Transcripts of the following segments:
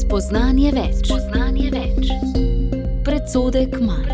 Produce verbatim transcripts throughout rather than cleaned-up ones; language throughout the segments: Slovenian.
Spoznanje več. Spoznanje več. Predsodek manj.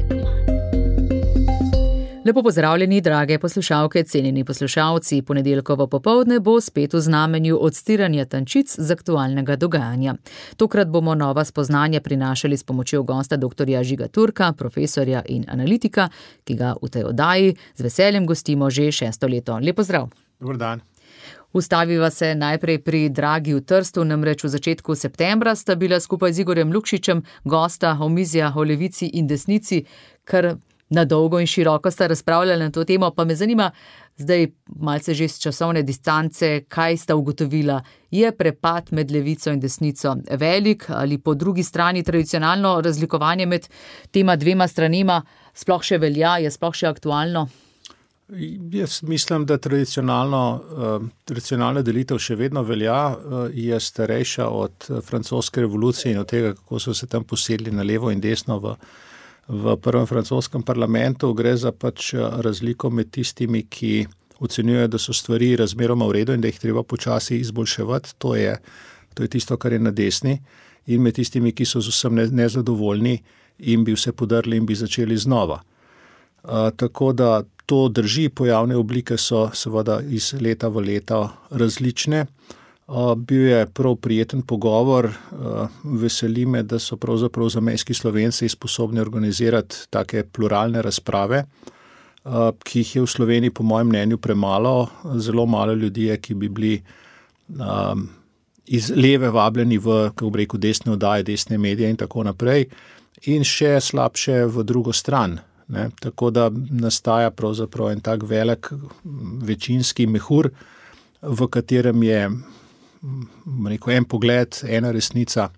Lepo pozdravljeni, drage poslušalke, cenjeni poslušalci. Ponedeljkovo popoldne bo spet v znamenju odstiranja tančic z aktualnega dogajanja. Tokrat bomo nova spoznanja prinašali s pomočjo gosta doktorja Žiga Turka, profesorja in analitika, ki ga v tej oddaji z veseljem gostimo že šesto leto. Lep pozdrav. Dober dan. Ustaviva se najprej pri Dragi v Trstu, namreč v začetku septembra sta bila skupaj z Igorjem Lukšičem gosta omizja o levici in desnici, kar na dolgo in široko sta razpravljali na to temo, pa me zanima zdaj malce že z časovne distance, kaj sta ugotovila. Je prepad med levico in desnico velik ali po drugi strani tradicionalno razlikovanje med tema dvema stranima sploh še velja, je sploh še aktualno? Jaz mislim, da tradicionalno, tradicionalna delitev še vedno velja, je starejša od francoske revolucije in od tega, kako so se tam posedli na levo in desno v, v prvem francoskem parlamentu. Gre za pač razliko med tistimi, ki ocenjujejo, da so stvari razmeroma v redu in da jih treba počasi izboljševati. To je, to je tisto, kar je na desni, in med tistimi, ki so z vsem nezadovoljni in bi vse podrli in bi začeli znova. Uh, tako da to drži, pojavne oblike so seveda iz leta v leto različne. Uh, bil je prav prijeten pogovor, uh, veseli me, da so pravzaprav zamejski Slovenci sposobni organizirati take pluralne razprave, uh, ki jih je v Sloveniji po mojem mnenju premalo. Zelo malo ljudi je, ki bi bili um, iz leve vabljeni v, kako bi rekel, desne oddaje, desne medije in tako naprej, in še slabše v drugo stran. Ne, tako da nastaja pravzaprav en tak velik večinski mehur, v katerem je rekel, en pogled, ena resnica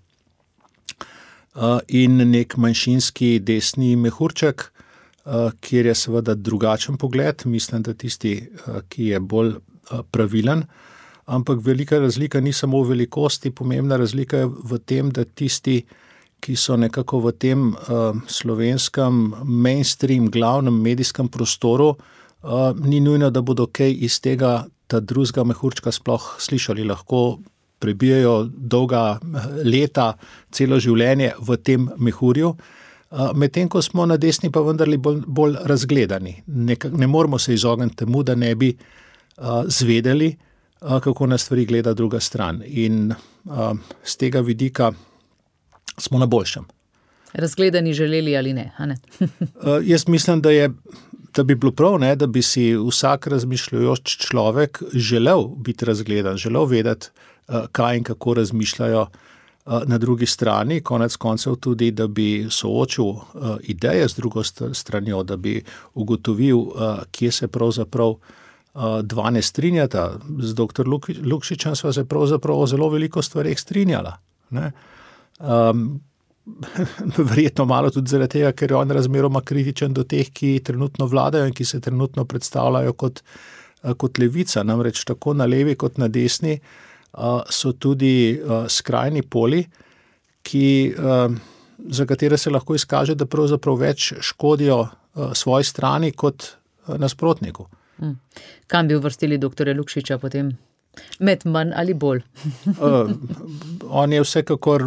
uh, in nek manjšinski desni mehurček, uh, kjer je seveda drugačen pogled, mislim, da tisti, uh, ki je bolj uh, pravilen, ampak velika razlika ni samo v velikosti, pomembna razlika je v tem, da tisti, ki so nekako v tem uh, slovenskem mainstream, glavnem medijskem prostoru, uh, ni nujno, da bodo kaj iz tega ta drugega mehurčka sploh slišali. Lahko prebijajo dolga leta, celo življenje v tem mehurju, uh, medtem ko smo na desni pa vendarle bolj, bolj razgledani. Ne, ne moramo se izogniti temu, da ne bi uh, zvedeli, uh, kako na stvari gleda druga stran. In uh, z tega vidika smo na boljšem. Razgledani želeli ali ne? A ne? uh, jaz mislim, da, je, da bi bilo prav, ne, da bi si vsak razmišljajoč človek želel biti razgledan, želel vedeti, uh, kaj in kako razmišljajo uh, na drugi strani, konec koncev tudi, da bi soočil uh, ideje z drugo stranjo, da bi ugotovil, uh, kje se pravzaprav uh, dva ne strinjata. Z doktor Lukšičem sva se pravzaprav o zelo veliko stvareh strinjala, ne. Um, verjetno malo tudi zaradi tega, ker je on razmeroma kritičen do teh, ki trenutno vladajo in ki se trenutno predstavljajo kot, kot levica. Namreč tako na levi kot na desni uh, so tudi uh, skrajni poli, ki, uh, za katere se lahko izkaže, da pravzaprav več škodijo uh, svoji strani kot uh, nasprotniku. Hmm. Kam bi uvrstili doktorja Lukšiča potem? Med manj ali bolj? uh, on je vsekakor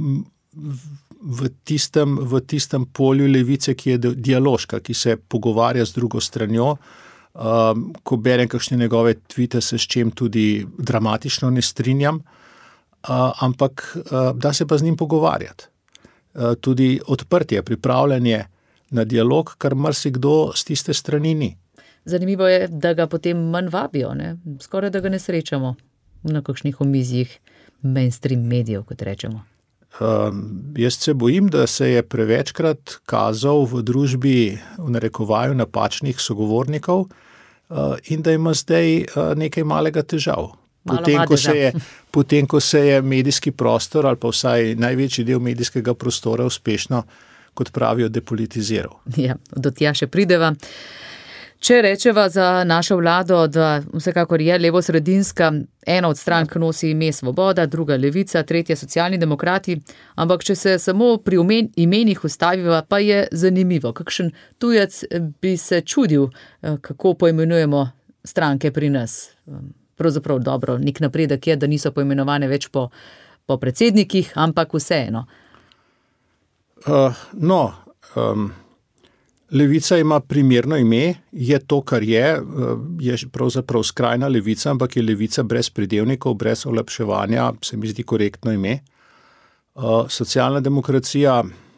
v tistem, v tistem polju levice, ki je dialoška, ki se pogovarja z drugo stranjo. Uh, ko berem kakšne njegove tvite, se s čem tudi dramatično ne strinjam, uh, ampak uh, da se pa z njim pogovarjati. Uh, tudi odprtje, pripravljanje na dialog, kar marsikdo z tiste strani ni. Zanimivo je, da ga potem manj vabijo, ne? Skoraj da ga ne srečamo na kakšnih omizjih mainstream medijev, kot rečemo. Uh, jaz se bojim, da se je prevečkrat kazal v družbi v narekovaju napačnih sogovornikov uh, in da ima zdaj uh, nekaj malega težav. Potem ko, se je, potem, ko se je medijski prostor ali pa vsaj največji del medijskega prostora uspešno, kot pravijo, depolitiziral. Ja, do tja še prideva. Če rečeva za našo vlado, da vsekakor je levo-sredinska, ena od strank nosi ime Svoboda, druga Levica, tretja Socialni demokrati, ampak če se samo pri imenih ustaviva, pa je zanimivo. Kakšen tujec bi se čudil, kako poimenujemo stranke pri nas. Pravzaprav dobro, nek napredek je, da niso poimenovane več po po predsednikih, ampak vseeno. Uh, no, um, levica ima primerno ime, je to, kar je, je pravzaprav skrajna levica, ampak je levica brez pridevnikov, brez olepševanja, se mi zdi korektno ime. Uh, socialna demokracija,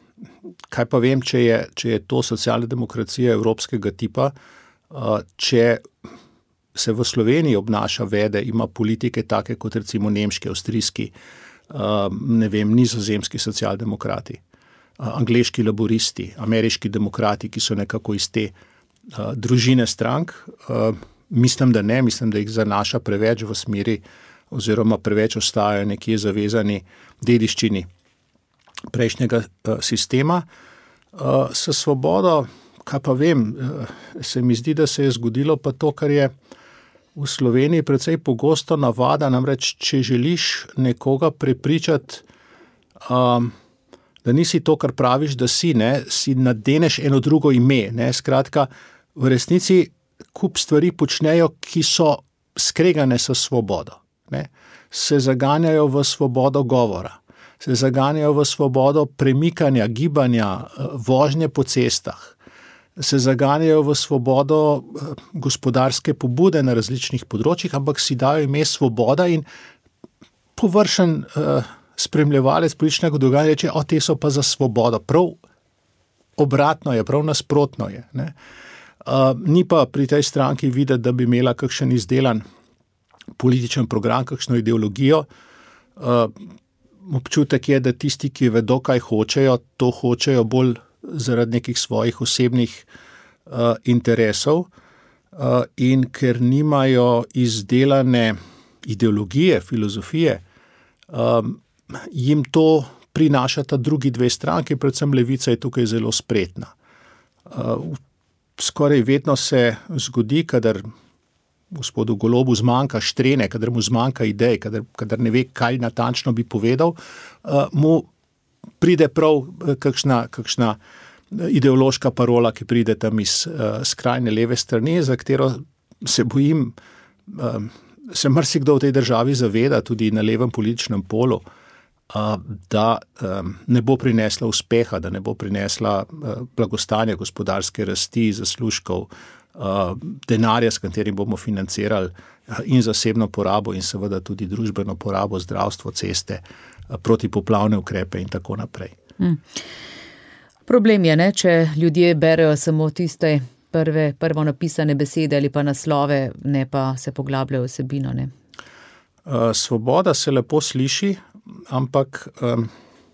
kaj pa vem, če je, če je to socialna demokracija evropskega tipa, uh, če se v Sloveniji obnaša, vede, ima politike take kot recimo nemški, avstrijski, uh, ne vem, nizozemski socialdemokrati, uh, angleški laboristi, ameriški demokrati, ki so nekako iz te uh, družine strank. Uh, mislim, da ne, mislim, da jih zanaša preveč v smeri oziroma preveč ostajajo nekje zavezani dediščini prejšnjega uh, sistema. Uh, s Svobodo, kaj pa vem, uh, se mi zdi, da se je zgodilo pa to, kar je v Sloveniji precej pogosto navada, namreč, če želiš nekoga prepričati, um, da nisi to, kar praviš, da si, ne, si nadeneš eno drugo ime, ne, skratka, v resnici kup stvari počnejo, ki so skregane s svobodo, ne, se zaganjajo v svobodo govora, se zaganjajo v svobodo premikanja, gibanja, vožnje po cestah, se zaganjajo v svobodo gospodarske pobude na različnih področjih, ampak si dajo ime Svoboda in površen uh, spremljevalec političnega dogajanja reče, o, te so pa za svobodo. Prav obratno je, prav nasprotno je. Ne? Uh, ni pa pri tej stranki videti, da bi imela kakšen izdelan političen program, kakšno ideologijo. Uh, občutek je, da tisti, ki vedo, kaj hočejo, to hočejo bolj zaradi nekih svojih osebnih uh, interesov uh, in ker nimajo izdelane ideologije, filozofije, um, jim to prinašata drugi dve stranki, predvsem levica je tukaj zelo spretna. Uh, skoraj vedno se zgodi, kadar gospodu Golobu zmanjka štrene, kadar mu zmanjka idej, kadar, kadar ne ve, kaj natančno bi povedal, uh, mu pride prav kakšna, kakšna ideološka parola, ki pride tam iz uh, skrajne leve strani, za katero se bojim, um, se marsikdo v tej državi zaveda, tudi na levem političnem polu, uh, da um, ne bo prinesla uspeha, da ne bo prinesla uh, blagostanja, gospodarske rasti, zaslužkov, uh, denarja, s katerim bomo financirali uh, in zasebno porabo in seveda tudi družbeno porabo, zdravstvo, ceste, protipoplavne ukrepe in tako naprej. Hmm. Problem je, ne, če ljudje berejo samo tiste prve, prvo napisane besede ali pa naslove, ne pa se poglabljajo vsebino. Ne? Svoboda se lepo sliši, ampak um,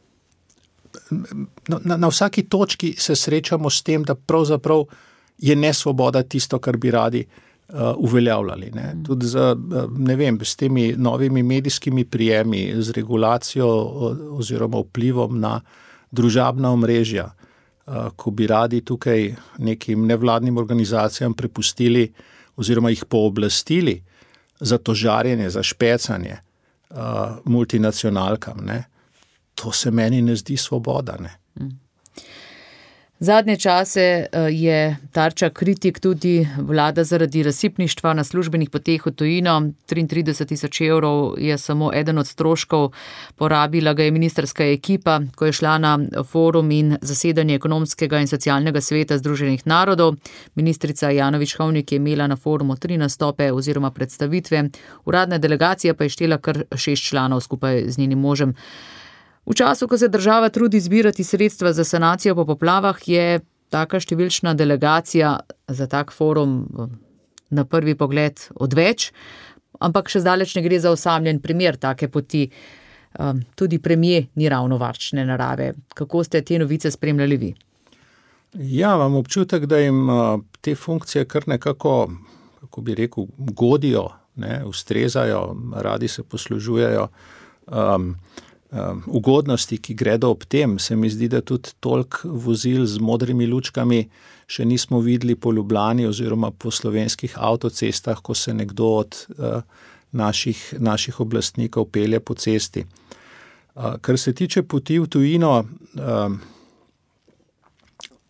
na, na vsaki točki se srečamo s tem, da pravzaprav je nesvoboda tisto, kar bi radi Uh, uveljavljali. Ne. Tudi z, ne vem, s temi novimi medijskimi prijemi, z regulacijo oziroma vplivom na družabna omrežja, uh, ko bi radi tukaj nekim nevladnim organizacijam prepustili oziroma jih pooblastili za tožarjenje, za špecanje uh, multinacionalkam. Ne. To se meni ne zdi svoboda. Ne. Mm. Zadnje čase je tarča kritik tudi vlada zaradi razsipništva na službenih poteh v tujino. triintrideset tisoč evrov je samo eden od stroškov, porabila ga je ministrska ekipa, ko je šla na forum in zasedanje ekonomskega in socialnega sveta Združenih narodov. Ministrica Ajanović-Hovnik je imela na forumu tri nastope oziroma predstavitve. Uradna delegacija pa je štela kar šest članov skupaj z njenim možem. V času, ko se država trudi zbirati sredstva za sanacijo po poplavah, je taka številčna delegacija za tak forum na prvi pogled odveč, ampak še zdaleč ne gre za osamljen primer take poti. Tudi premier ni ravno varčne narave. Kako ste te novice spremljali vi? Ja, imam občutek, da jim te funkcije kar nekako, kako bi rekel, godijo, ne, ustrezajo, radi se poslužujejo um, Um, ugodnosti, ki gredo ob tem. Se mi zdi, da tudi toliko vozil z modrimi lučkami še nismo videli po Ljubljani oziroma po slovenskih avtocestah, ko se nekdo od uh, naših, naših oblastnikov pelje po cesti. Uh, kar se tiče poti v tujino, uh,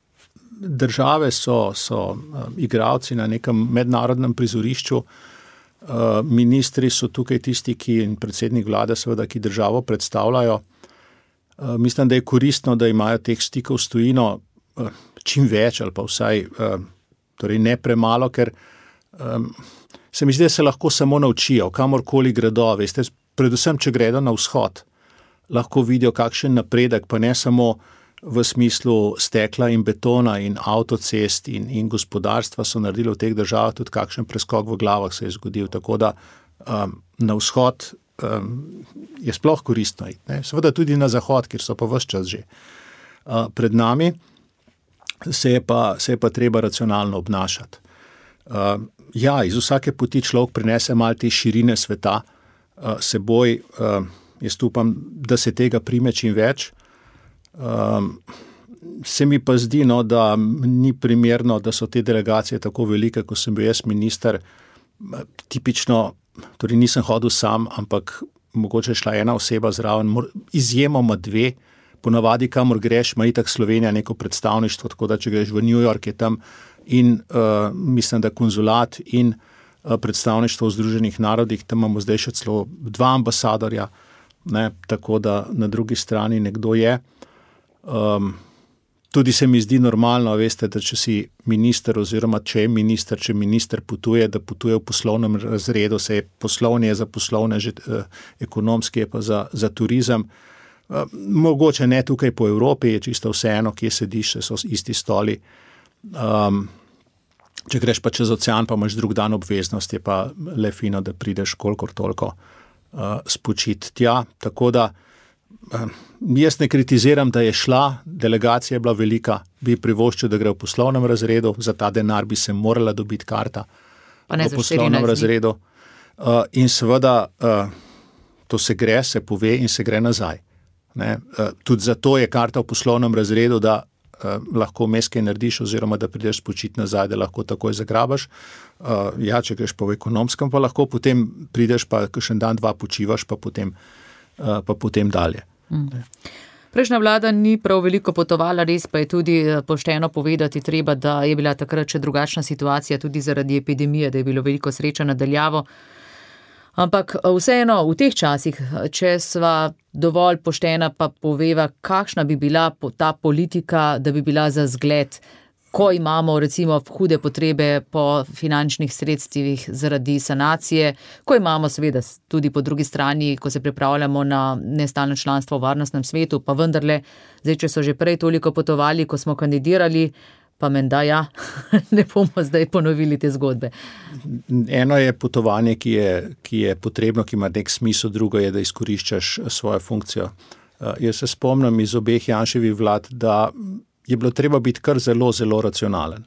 države so, so uh, igralci na nekem mednarodnem prizorišču, Ministri so tukaj tisti, ki in predsednik vlade seveda, ki državo predstavljajo. Mislim, da je koristno, da imajo teh stikov s tujino čim več ali pa vsaj torej ne premalo, ker se mi zdi, da se lahko samo naučijo, kamorkoli gredo, veste, predvsem, če gredo na vzhod, lahko vidijo kakšen napredek, pa ne samo v smislu stekla in betona in avtocest in, in gospodarstva so naredili v teh državah, tudi kakšen preskok v glavah se je zgodil, tako da um, na vzhod um, je sploh koristno iti, ne? Seveda tudi na zahod, kjer so pa ves čas že. Uh, pred nami se je, pa, se je pa treba racionalno obnašati. Uh, ja, iz vsake poti človek prinese malo te širine sveta uh, seboj, uh, jaz upam, da se tega prime čim več. Um, se mi pa zdi, no, da ni primerno, da so te delegacije tako velike, ko sem bil jaz minister, tipično, torej nisem hodil sam, ampak mogoče šla ena oseba zraven, izjemoma dve, ponavadi kamor greš, ima itak Slovenija neko predstavništvo, tako da če greš v New York, je tam in uh, mislim, da konzulat in uh, predstavništvo v Združenih narodih, tam imamo zdaj še celo dva ambasadorja, ne, tako da na drugi strani nekdo je. Um, tudi se mi zdi normalno, veste, da če si minister oziroma če je minister, če minister potuje, da potuje v poslovnem razredu, se je poslovni je za poslovne, že eh, ekonomski je pa za, za turizem. Uh, mogoče ne tukaj po Evropi, je čisto vseeno, kje sediš, so isti stoli. Um, če greš pa čez ocean, pa imaš drug dan obveznost, je pa le fino, da prideš kolikor toliko uh, spočiti tja, tako da jaz ne kritiziram, da je šla, delegacija je bila velika, bi privoščil, da gre v poslovnem razredu, za ta denar bi se morala dobiti karta v poslovnem razredu. Uh, in seveda uh, to se gre, se pove in se gre nazaj. Ne? Uh, tudi zato je karta v poslovnem razredu, da uh, lahko vmes kaj narediš oziroma da prideš spočiti nazaj, da lahko takoj zagrabaš. Uh, ja, če greš pa v ekonomskem, pa lahko potem prideš pa kakšen dan, dva počivaš, pa potem pa potem dalje. Mm. Prejšnja vlada ni prav veliko potovala, res pa je tudi pošteno povedati treba, da je bila takrat še drugačna situacija tudi zaradi epidemije, da je bilo veliko sreča nadaljavo. Ampak vseeno v teh časih, če sva dovolj poštena, pa poveva, kakšna bi bila ta politika, da bi bila za zgled, ko imamo recimo hude potrebe po finančnih sredstvih zaradi sanacije, ko imamo seveda tudi po drugi strani, ko se pripravljamo na nestalno članstvo v varnostnem svetu, pa vendarle, zdaj, če so že prej toliko potovali, ko smo kandidirali, pa menda ja, ne bomo zdaj ponovili te zgodbe. Eno je potovanje, ki je, ki je potrebno, ki ima nek smisel, drugo je, da izkoriščaš svojo funkcijo. Uh, jaz se spomnim iz obeh Janševih vlad, da je bilo treba biti kar zelo, zelo racionalen.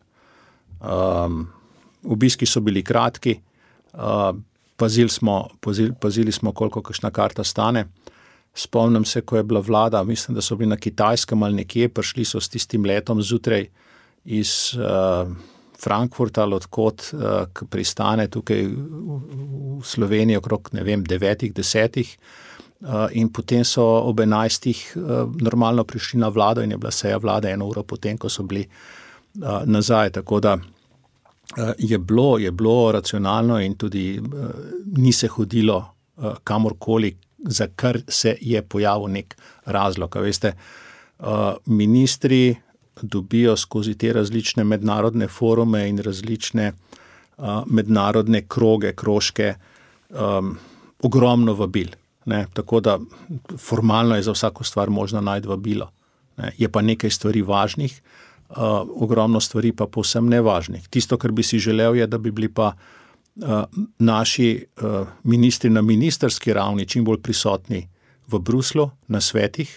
Um, obiski so bili kratki, uh, pazili smo, pazili, pazili smo, koliko kakšna karta stane. Spomnim se, ko je bila vlada, mislim, da so bili na Kitajskem ali nekje, prišli so s tistim letom zjutraj iz uh, Frankfurta, odkot uh, k pristane tukaj v, v Sloveniji okrog, ne vem, devetih, desetih. Uh, in potem so ob enajstih uh, normalno prišli na vlado in je bila seja vlade eno uro potem, ko so bili uh, nazaj. Tako da uh, je bilo, je bilo racionalno in tudi uh, ni se hodilo uh, kamorkoli, za kar se je pojavil nek razlog. Veste, uh, ministri dobijo skozi te različne mednarodne forume in različne uh, mednarodne kroge, krožke, um, ogromno vabil. Ne, tako da formalno je za vsako stvar možno najti vabilo. Ne, je pa nekaj stvari važnih, uh, ogromno stvari pa povsem nevažnih. Tisto, kar bi si želel, je, da bi bili pa uh, naši uh, ministri na ministerski ravni čim bolj prisotni v Bruslu, na svetih,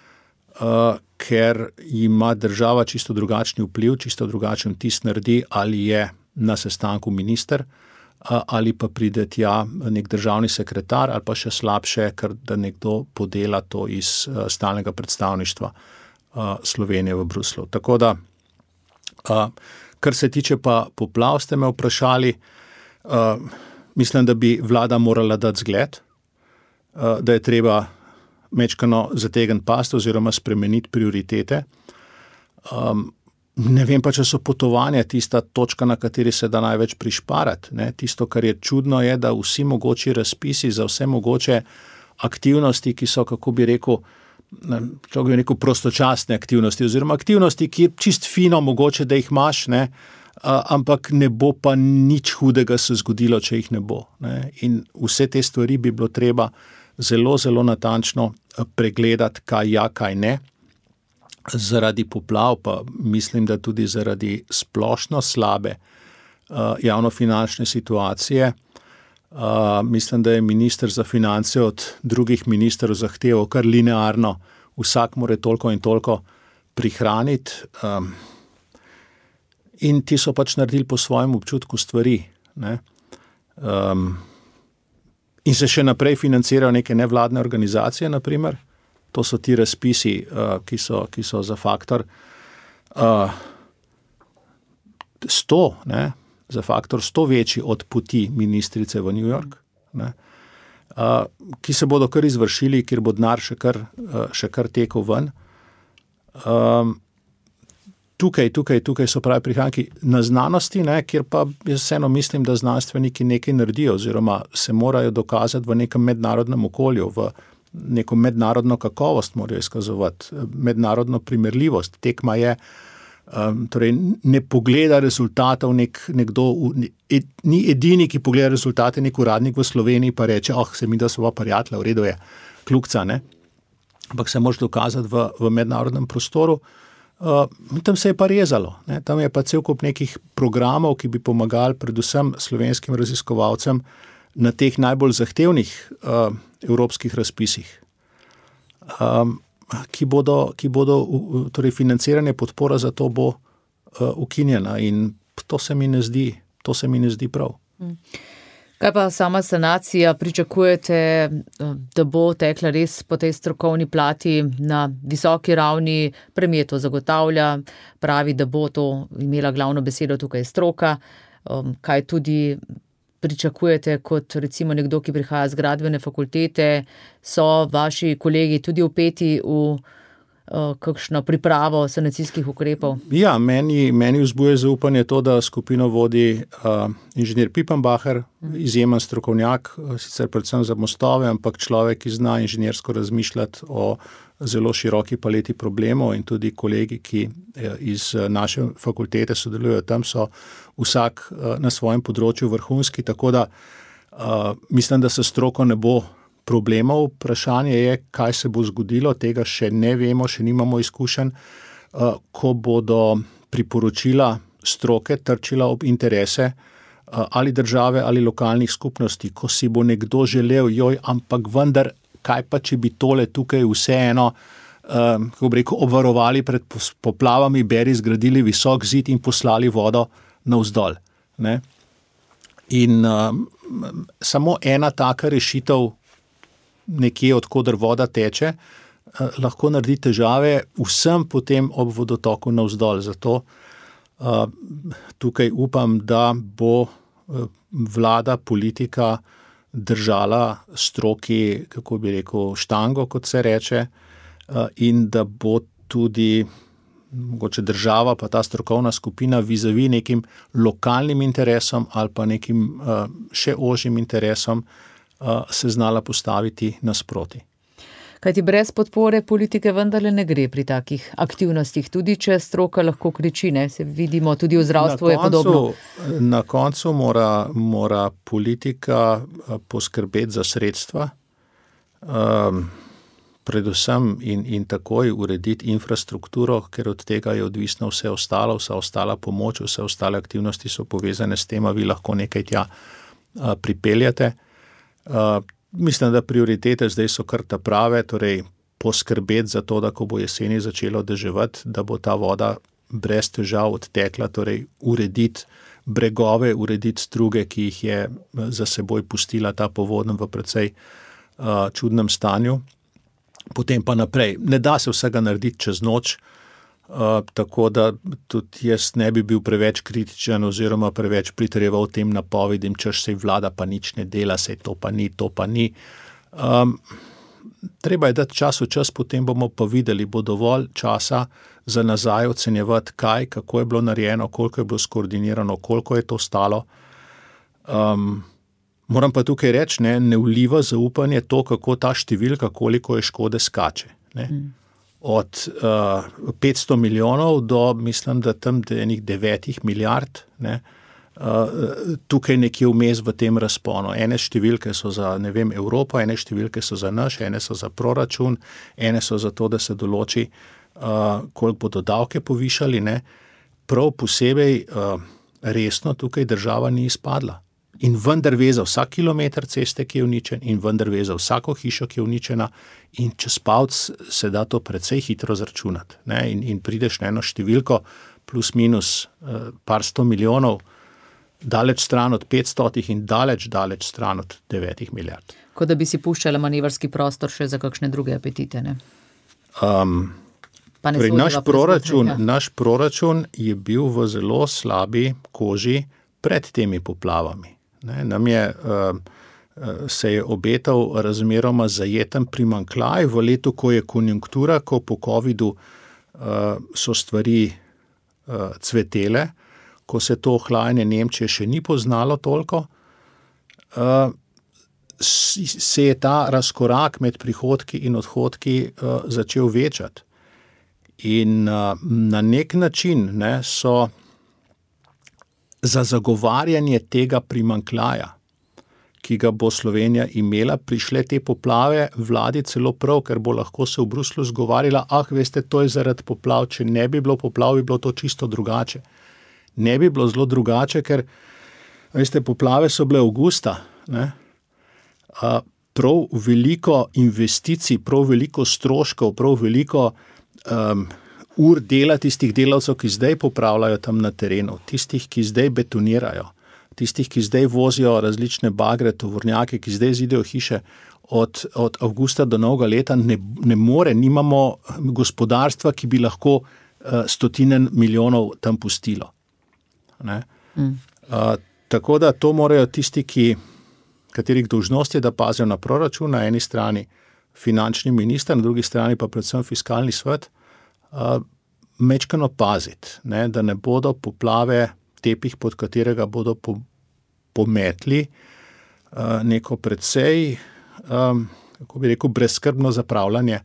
uh, ker ima država čisto drugačni vpliv, čisto drugačen tis naredi, ali je na sestanku minister, ali pa pride tja nek državni sekretar, ali pa še slabše, ker da nekdo podela to iz stalnega predstavništva Slovenije v Bruslu. Tako da, kar se tiče pa poplav, ste me vprašali, mislim, da bi vlada morala dati zgled, da je treba mečkano zategniti past oziroma spremeniti prioritete. ne vem pa, če so potovanja tista točka, na kateri se da največ prišparati. Ne? Tisto, kar je čudno, je, da vsi mogoči razpisi za vse mogoče aktivnosti, ki so, kako bi rekel, človek bi rekel prostočasne aktivnosti, oziroma aktivnosti, ki je čist fino mogoče, da jih imaš, ne? Ampak ne bo pa nič hudega se zgodilo, če jih ne bo. Ne? In vse te stvari bi bilo treba zelo, zelo natančno pregledati, kaj ja, kaj ne. Zaradi poplav, pa mislim, da tudi zaradi splošno slabe uh, javnofinančne situacije. Uh, mislim, da je minister za finance od drugih ministrov zahteval kar linearno, vsak more toliko in toliko prihraniti. Um, in ti so pač naredili po svojem občutku stvari. Ne? Um, in se še naprej financirajo neke nevladne organizacije, na primer. To so ti razpisi, uh, ki, so, ki so za faktor uh, sto, ne, za faktor sto večji od poti ministrice v New York, ne, uh, ki se bodo kar izvršili, kjer bo denar še kar, uh, še kar tekel ven. Um, tukaj, tukaj, tukaj so pravi prihranki na znanosti, ne, kjer pa jaz vseeno mislim, da znanstveniki nekaj naredijo, oziroma se morajo dokazati v nekem mednarodnem okolju, v neko mednarodno kakovost morajo izkazovati, mednarodno primerljivost. Tekma je, um, torej ne pogleda rezultatov nek, nekdo, ed, ni edini, ki pogleda rezultate, nek uradnik v Sloveniji pa reče, oh, se mi da sva prijatelja, v redu je, kljukca, ne. Ampak se moraš dokazati v, v mednarodnem prostoru. Uh, tam se je pa rezalo, ne. Tam je pa cel kup nekih programov, ki bi pomagali predvsem slovenskim raziskovalcem na teh najbolj zahtevnih uh, evropskih razpisih, um, ki bodo, ki bodo torej financiranje podpora za to bo uh, ukinjena in to se mi ne zdi, to se mi ne zdi prav. Kaj pa sama sanacija? Pričakujete, da bo tekla res po tej strokovni plati na visoki ravni? Premier to zagotavlja, pravi, da bo to imela glavno besedo tukaj stroka. Um, kaj tudi pričakujete kot recimo nekdo, ki prihaja z gradbene fakultete, so vaši kolegi tudi vpeti v uh, kakšno pripravo sanacijskih ukrepov? Ja, meni, meni vzbuje zaupanje to, da skupino vodi uh, inženir Pipenbacher, izjemen strokovnjak, sicer predvsem za mostove, ampak človek, ki zna inženirsko razmišljati o zelo široki paleti problemov, in tudi kolegi, ki iz naše fakultete sodelujejo tam, so vsak na svojem področju vrhunski, tako da uh, mislim, da se stroko ne bo problemov. Vprašanje je, kaj se bo zgodilo, tega še ne vemo, še nimamo izkušenj, uh, ko bodo priporočila stroke trčila ob interese uh, ali države ali lokalnih skupnosti, ko si bo nekdo želel, joj, ampak vendar, kaj pa, če bi tole tukaj vseeno, um, kako bi rekel, obvarovali pred poplavami, beri zgradili visok zid in poslali vodo navzdol. Ne? In um, samo ena taka rešitev nekje, odkoder voda teče, uh, lahko naredi težave vsem potem ob vodotoku navzdol. Zato uh, tukaj upam, da bo uh, vlada, politika držala stroki, kako bi rekel, štango, kot se reče, uh, in da bo tudi mogoče država pa ta strokovna skupina vizavi nekim lokalnim interesom ali pa nekim uh, še ožjim interesom uh, se znala postaviti nasproti. Kajti brez podpore politike vendarle ne gre pri takih aktivnostih, tudi če stroka lahko kriči, ne, se vidimo, tudi v zdravstvu je podobno. Na koncu mora, mora politika poskrbeti za sredstva, um, predvsem in, in takoj urediti infrastrukturo, ker od tega je odvisno vse ostalo, vsa ostala pomoč, vse ostale aktivnosti so povezane s tem, a vi lahko nekaj tja a, pripeljate. A, mislim, da prioritete zdaj so kar ta prave, torej poskrbeti za to, da ko bo jeseni začelo deževati, da bo ta voda brez težav odtekla, torej urediti bregove, urediti struge, ki jih je za seboj pustila ta povodenj v precej a, čudnem stanju. Potem pa naprej. Ne da se vsega narediti čez noč, uh, tako da tudi jaz ne bi bil preveč kritičen oziroma preveč pritrjeval tem napovedim, češ sej vlada pa nič ne dela, sej to pa ni, to pa ni. Um, treba je dati čas v čas, potem bomo pa videli, bo dovolj časa za nazaj ocenjevati, kaj, kako je bilo narejeno, koliko je bilo skoordinirano, koliko je to stalo. Um, moram pa tukaj reči, ne, ne vliva zaupanje to, kako ta številka, koliko je škode skače. Ne. Mm. Od uh, petsto milijonov do, mislim, da tam enih devetih milijard, ne, uh, tukaj nekje vmes v tem razponu. Ene številke so za, ne vem, Evropo, ene številke so za naš, ene so za proračun, ene so za to, da se določi, uh, koliko bodo davke povišali, ne. Prav posebej uh, resno tukaj država ni izpadla. In vendar ve za vsak kilometer ceste, ki je uničen, in vendar ve za vsako hišo, ki je uničena, in čez palec se da to precej hitro zračunati. Ne? In, in prideš na eno številko plus minus eh, par sto milijonov, daleč stran od petstotih in daleč, daleč stran od devetih milijard. Kot da bi si puščala manevrski prostor še za kakšne druge apetite, ne? Um, torej naš, proračun, naš proračun je bil v zelo slabi koži pred temi poplavami. Ne, nam je, uh, se je obetal razmeroma zajeten primanjkljaj v letu, ko je konjunktura, ko po covidu uh, so stvari uh, cvetele, ko se to ohlajanje Nemčije še ni poznalo toliko, uh, se je ta razkorak med prihodki in odhodki uh, začel večati. In uh, na nek način ne, so za zagovarjanje tega primanjkljaja, ki ga bo Slovenija imela, prišle te poplave vladi celo prav, ker bo lahko se v Bruslju zgovarjala, ah, veste, to je zaradi poplav, če ne bi bilo poplav, bi bilo to čisto drugače. Ne bi bilo zelo drugače, ker, veste, poplave so bile avgusta, ne? A, prav veliko investicij, prav veliko stroškov, prav veliko um, ur dela tistih delavcev, ki zdaj popravljajo tam na terenu, tistih, ki zdaj betonirajo, tistih, ki zdaj vozijo različne bagre, tovornjake, ki zdaj zidejo hiše, od, od avgusta do novega leta ne, ne more, nimamo gospodarstva, ki bi lahko uh, stotine milijonov tam pustilo. Ne? Mm. Uh, tako da to morajo tisti, ki, katerih dolžnost je, da pazijo na proračun, na eni strani finančni minister, na drugi strani pa predvsem fiskalni svet, Uh, mečkano paziti, ne, da ne bodo poplave tepih, pod katerega bodo po, pometli uh, neko precej, um, kako bi rekel, brezskrbno zapravljanje,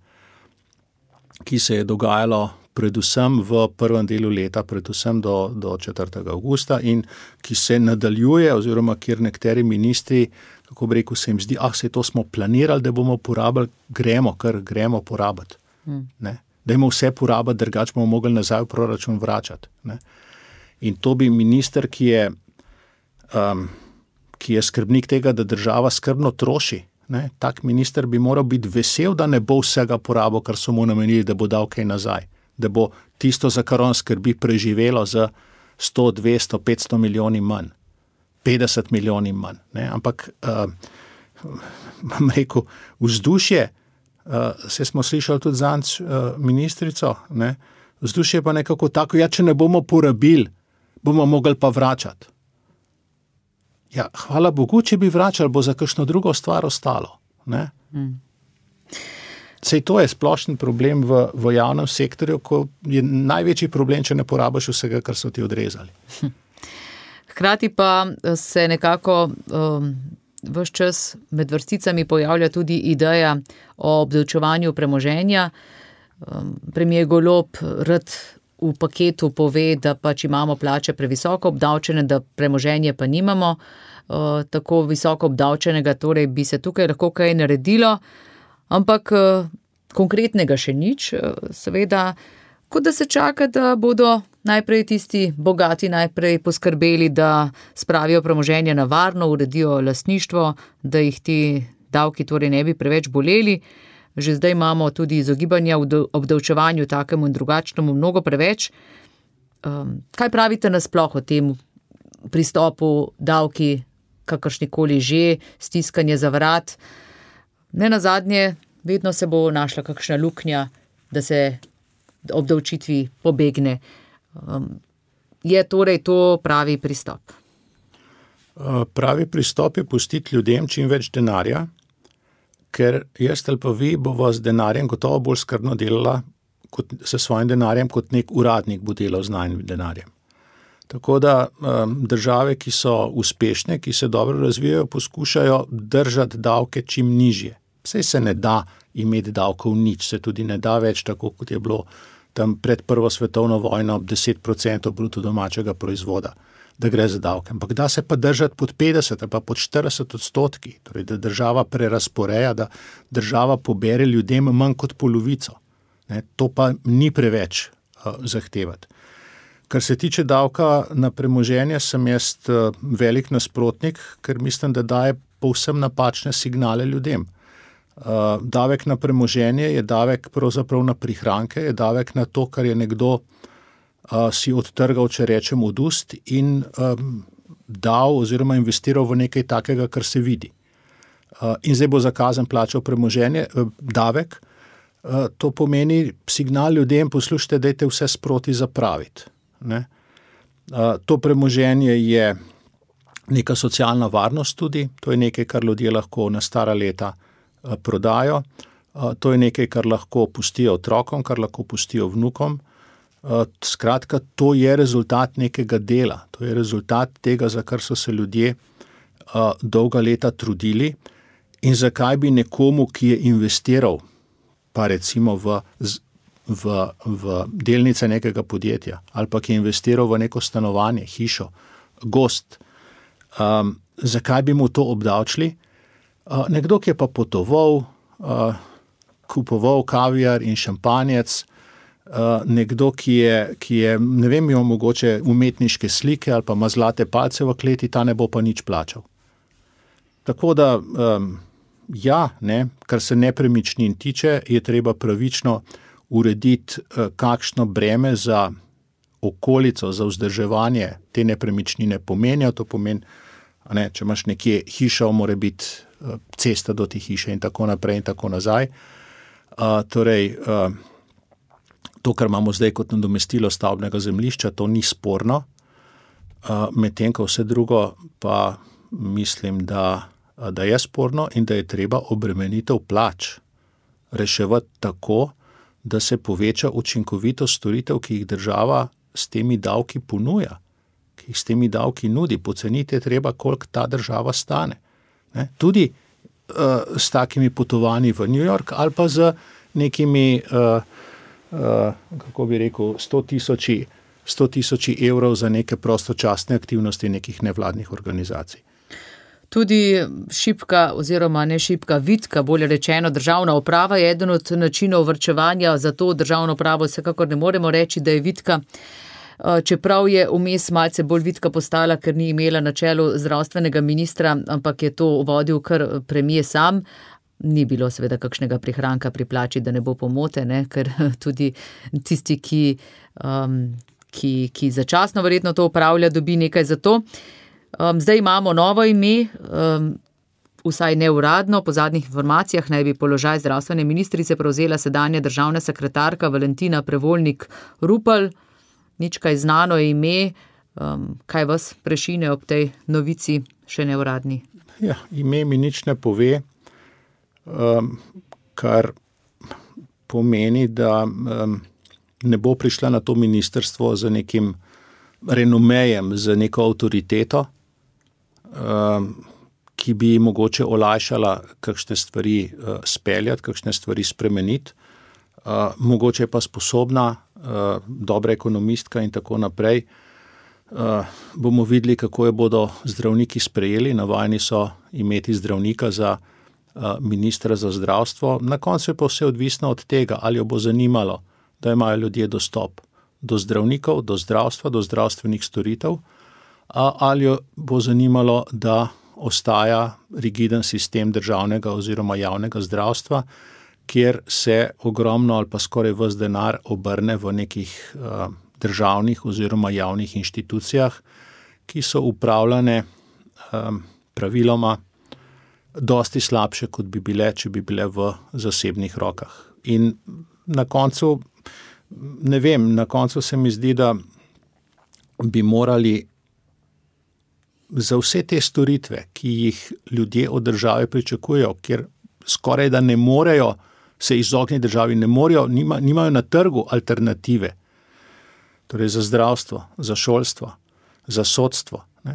ki se je dogajalo predvsem v prvem delu leta, predvsem do, do četrtega avgusta in ki se nadaljuje, oziroma kjer nekateri ministri, kako bi rekel, se jim zdi, ah, se to smo planirali, da bomo porabili, gremo, kar gremo porabiti, hmm. ne. Dajmo vse porabiti, drugače bomo mogli nazaj v proračun vračati. Ne? In to bi minister, ki je, um, ki je skrbnik tega, da država skrbno troši, ne? Tak minister bi moral biti vesel, da ne bo vsega porabil, kar so mu namenili, da bo dal kaj nazaj. Da bo tisto, za kar on skrbi, preživelo za sto, dvesto, petsto milijoni manj, petdeset milijoni manj. Ne? Ampak, uh, bom rekel, vzdušje, Uh, se smo slišali tudi zanj uh, ministrico, ne? Vzdušje je pa nekako tako, ja, če ne bomo porabili, bomo mogli pa vračati. Ja, hvala Bogu, če bi vračali, bo za kakšno drugo stvar ostalo. Ne? Mm. Sej to je splošen problem v, v javnem sektorju, ko je največji problem, če ne porabiš vsega, kar so ti odrezali. Hkrati pa se nekako um, ves čas med vrsticami pojavlja tudi ideja o obdavčevanju premoženja. Premier Golob rad v paketu pove, da pač imamo plače previsoko obdavčene, da premoženje pa nimamo tako visoko obdavčenega, torej bi se tukaj lahko kaj naredilo, ampak konkretnega še nič, seveda, kot da se čaka, da bodo najprej tisti bogati najprej poskrbeli, da spravijo premoženje na varno, uredijo lastništvo, da jih ti davki torej ne bi preveč boleli. Že zdaj imamo tudi izogibanja v obdavčevanju takemu in drugačnemu mnogo preveč. Um, kaj pravite nasploh o tem pristopu davki, kakršnikoli že, stiskanje za vrat? Ne nazadnje, vedno se bo našla kakšna luknja, da se obdavčitvi pobegne. Um, je torej to pravi pristop? Pravi pristop je pustiti ljudem čim več denarja ker jaz ali pa vi bova z denarjem gotovo bolj skrbno delala kot, s svojim denarjem, kot nek uradnik bo delal z najnim denarjem. Tako da um, države, ki so uspešne, ki se dobro razvijajo, poskušajo držati davke čim nižje. Saj se ne da imeti davkov nič, se tudi ne da več tako, kot je bilo tam pred prvo svetovno vojno deset procentov bruto domačega proizvoda, da gre za davke. Ampak da se pa držati pod petdeset ali pa pod štirideset odstotki, torej da država prerasporeja, da država pobere ljudem manj kot polovico. Ne, to pa ni preveč uh, zahtevati. Kar se tiče davka na premoženje, sem jaz uh, velik nasprotnik, ker mislim, da daje povsem napačne signale ljudem. Uh, davek na premoženje je davek pravzaprav na prihranke, je davek na to, kar je nekdo uh, si odtrgal, če rečem, od ust in um, dal oziroma investiral v nekaj takega, kar se vidi. Uh, in zdaj bo zakazan plačal premoženje, uh, davek. Uh, to pomeni signal ljudem, poslušajte, dajte vse sproti zapraviti. Ne? Uh, to premoženje je neka socialna varnost tudi, to je nekaj, kar ljudje lahko na stara leta uh, prodajo, uh, to je nekaj, kar lahko pustijo otrokom, kar lahko pustijo vnukom. Uh, skratka, to je rezultat nekega dela, to je rezultat tega, za kar so se ljudje uh, dolga leta trudili in zakaj bi nekomu, ki je investiral, pa recimo v V, v delnice nekega podjetja ali pa ki je investiral v neko stanovanje, hišo, gost. Um, zakaj bi mu to obdavčili? Uh, nekdo, ki je pa potoval, uh, kupoval kaviar in šampanjec, uh, nekdo, ki je, ki je, ne vem, ima mogoče umetniške slike ali pa ima zlate palce v kleti, ta ne bo pa nič plačal. Tako da, um, ja, ne, kar se nepremičnin tiče, je treba pravično urediti, kakšno breme za okolico, za vzdrževanje te nepremičnine pomenijo. To pomeni, ne, če imaš nekje hišo, mora biti cesta do te hiše in tako naprej in tako nazaj. Uh, torej, uh, to, kar imamo zdaj kot nadomestilo stavbnega zemljišča, to ni sporno. Uh, medtem ko vse drugo pa mislim, da, da je sporno in da je treba obremenitev plač reševati tako, da se poveča učinkovitost storitev, ki jih država s temi davki ponuja, ki jih s temi davki nudi. Poceniti je treba, koliko ta država stane. Ne? Tudi uh, s takimi potovanji v New York ali pa z nekimi, uh, uh, kako bi rekel, sto tisoči, sto tisoči evrov za neke prostočasne aktivnosti nekih nevladnih organizacij. Tudi šibka oziroma ne šibka, vitka, bolje rečeno, državna uprava je eden od načinov varčevanja, zato državno upravo vsekakor ne moremo reči, da je vitka. Čeprav je vmes malce bolj vitka postala, ker ni imela na čelu zdravstvenega ministra, ampak je to vodil kar premier sam. Ni bilo seveda kakšnega prihranka pri plači, da ne bo pomote, ne? Ker tudi tisti, ki, um, ki, ki začasno verjetno to upravlja, dobi nekaj za to. Um, zdaj imamo novo ime, um, vsaj neuradno, po zadnjih informacijah naj bi položaj zdravstvene ministrice prevzela sedanja državna sekretarka Valentina Prevolnik Rupel. Nič kaj znano ime, um, kaj vas prešine ob tej novici, še neuradni? Ja, ime mi nič ne pove, um, kar pomeni, da um, ne bo prišla na to ministrstvo z nekim renomejem, z neko avtoriteto, ki bi mogoče olajšala kakšne stvari speljati, kakšne stvari spremeniti. Mogoče je pa sposobna, dobra ekonomistka in tako naprej. Bomo videli, kako jo bodo zdravniki sprejeli. Navajeni so imeti zdravnika za ministra za zdravstvo. Na koncu je pa vse odvisno od tega, ali jo bo zanimalo, da imajo ljudje dostop do zdravnikov, do zdravstva, do zdravstvenih storitev, ali jo bo zanimalo, da ostaja rigiden sistem državnega oziroma javnega zdravstva, kjer se ogromno ali pa skoraj ves denar obrne v nekih uh, državnih oziroma javnih inštitucijah, ki so upravljane um, praviloma dosti slabše, kot bi bile, če bi bile v zasebnih rokah. In na koncu, ne vem, na koncu se mi zdi, da bi morali za vse te storitve, ki jih ljudje od države pričakujejo, kjer skoraj da ne morejo se izogniti državi, ne morejo, nima, nimajo na trgu alternative. Torej za zdravstvo, za šolstvo, za sodstvo. Ne.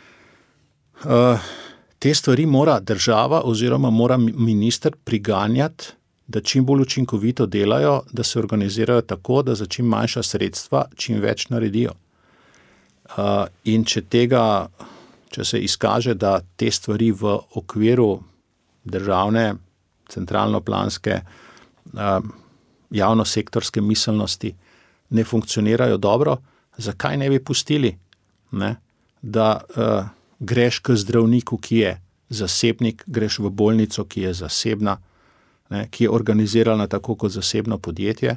Uh, te stvari mora država oziroma mora minister priganjati, da čim bolj učinkovito delajo, da se organizirajo tako, da za čim manjša sredstva čim več naredijo. Uh, in če tega, če se izkaže, da te stvari v okviru državne, centralno-planske, uh, javnosektorske miselnosti ne funkcionirajo dobro, zakaj ne bi pustili, ne, da uh, greš k zdravniku, ki je zasebnik, greš v bolnico, ki je zasebna, ne, ki je organizirana tako kot zasebno podjetje,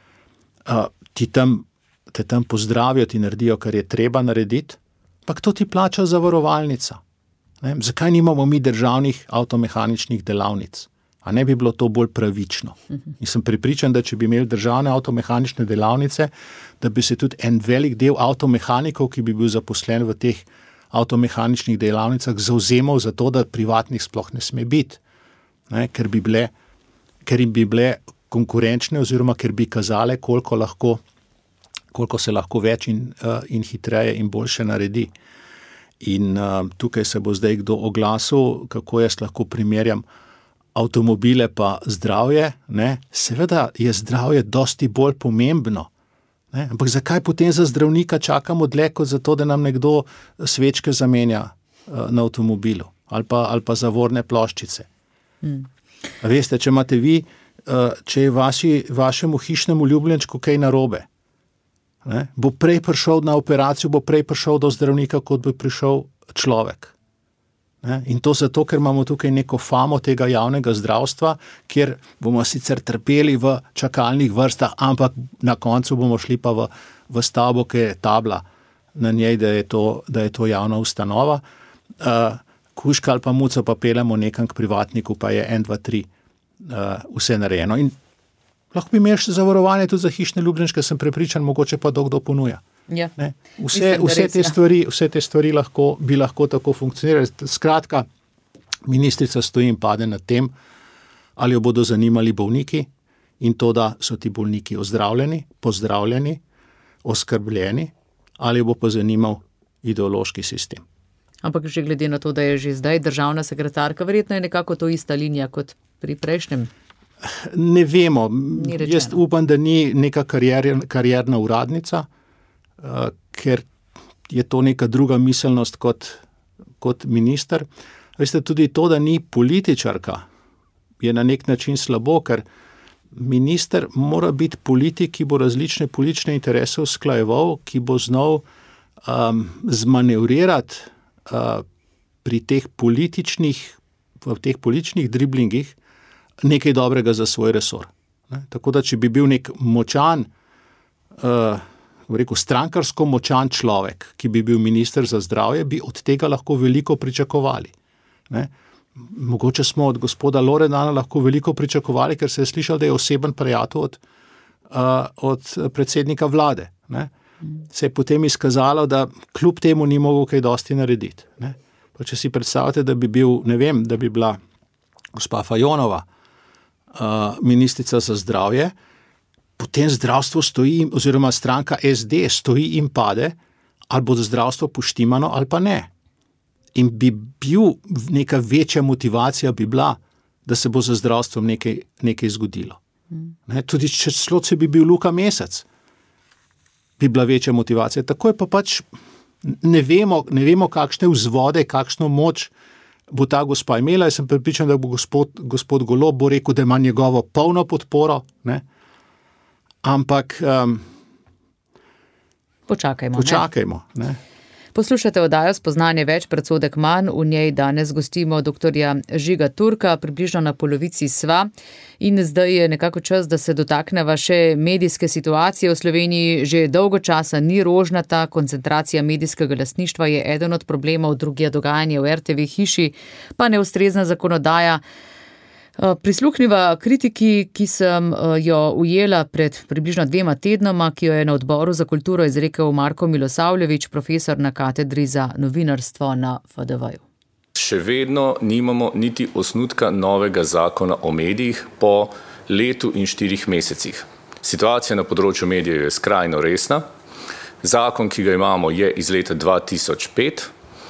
uh, ti tam, te tam pozdravijo, ti naredijo, kar je treba narediti, pa to ti plača zavarovalnica. Ne, zakaj nimamo mi državnih avtomehaničnih delavnic? A ne bi bilo to bolj pravično? In sem prepričan, da če bi imeli državne avtomehanične delavnice, da bi se tudi en velik del avtomehanikov, ki bi bil zaposlen v teh avtomehaničnih delavnicah, zavzemal za to, da privatnih sploh ne sme biti, ne, ker bi bile, ker bi bile konkurenčne oziroma ker bi kazale, koliko lahko, koliko se lahko več in, uh, in hitreje in boljše naredi. In uh, tukaj se bo zdaj kdo oglasil, kako jaz lahko primerjam avtomobile pa zdravje, ne, seveda je zdravje dosti bolj pomembno, ne, ampak zakaj potem za zdravnika čakamo dlje, kot za to, da nam nekdo svečke zamenja uh, na avtomobilu ali pa, ali pa zavorne ploščice. Hmm. Veste, če imate vi, uh, če je vaši, vašemu hišnemu ljubljenčku kaj narobe, ne, bo prej prišel na operacijo, bo prej prišel do zdravnika, kot bo prišel človek. Ne? In to zato, ker imamo tukaj neko famo tega javnega zdravstva, kjer bomo sicer trpeli v čakalnih vrstah, ampak na koncu bomo šli pa v, v stavbo, ki je tabla na njej, da je to, da je to javna ustanova. Uh, kuška ali pa muco pa peljemo nekam k privatniku, pa je en, dva, tri uh, vse narejeno. In lahko bi imel še zavarovanje tudi za hišne ljubljenčke, sem prepričan, mogoče pa dokdo ponuja. Ja. Ne? Vse, vse, te stvari, vse te stvari lahko, bi lahko tako funkcionirali. Skratka, ministrica stoji in pade nad tem, ali jo bodo zanimali bolniki in to, da so ti bolniki ozdravljeni, pozdravljeni, oskrbljeni, ali jo bo pa zanimal ideološki sistem. Ampak že glede na to, da je že zdaj državna sekretarka, verjetno je nekako to ista linija kot pri prejšnjem. Ne vemo. Jaz upam, da ni neka karier, karierna uradnica, Uh, ker je to neka druga miselnost kot, kot minister. Veste, tudi to, da ni političarka, je na nek način slabo, ker minister mora biti politik, ki bo različne politične interese usklajeval, ki bo znal um, zmanevrirati uh, pri teh političnih, v teh političnih driblingih nekaj dobrega za svoj resor. Ne? Tako da, če bi bil nek močan uh, rekel, strankarsko močan človek, ki bi bil minister za zdravje, bi od tega lahko veliko pričakovali. Ne? Mogoče smo od gospoda Loredana lahko veliko pričakovali, ker se je slišal, da je oseben prijatelj od, uh, od predsednika vlade. Ne? Se je potem izkazalo, da kljub temu ni mogel kaj dosti narediti. Ne? Pa če si predstavljate, da bi bil, ne vem, da bi bila gospa Fajonova uh, ministrica za zdravje, potem zdravstvo stoji, oziroma stranka es de stoji in pade, ali bo zdravstvo poštimano ali pa ne. In bi bil neka večja motivacija bi bila, da se bo za zdravstvom nekaj, nekaj zgodilo. Ne, tudi če sloce bi bil Luka Mesec, bi bila večja motivacija. Tako je pa pač, ne vemo, ne vemo kakšne vzvode, kakšno moč bo ta gospa imela. Jaz sem prepričan, da bo gospod, gospod Golob bo rekel, da ima njegovo polno podporo, ne. Ampak um, počakajmo. počakajmo ne? Ne? Poslušate oddajo Spoznanje več, predsodek manj. V njej danes gostimo doktorja Žiga Turka, približno na polovici sva. In zdaj je nekako čas, da se dotakneva še medijske situacije. V Sloveniji že dolgo časa ni rožnata. Koncentracija medijskega lastništva je eden od problemov, drugi je dogajanje v er te ve hiši, pa neustrezna zakonodaja. Prisluhniva kritiki, ki sem jo ujela pred približno dvema tednoma, ki jo je na odboru za kulturo izrekel Marko Milosavljević, profesor na katedri za novinarstvo na F D V-ju. še vedno nimamo niti osnutka novega zakona o medijih po letu in štirih mesecih. Situacija na področju medijev je skrajno resna. Zakon, ki ga imamo, je iz leta dva tisoč pet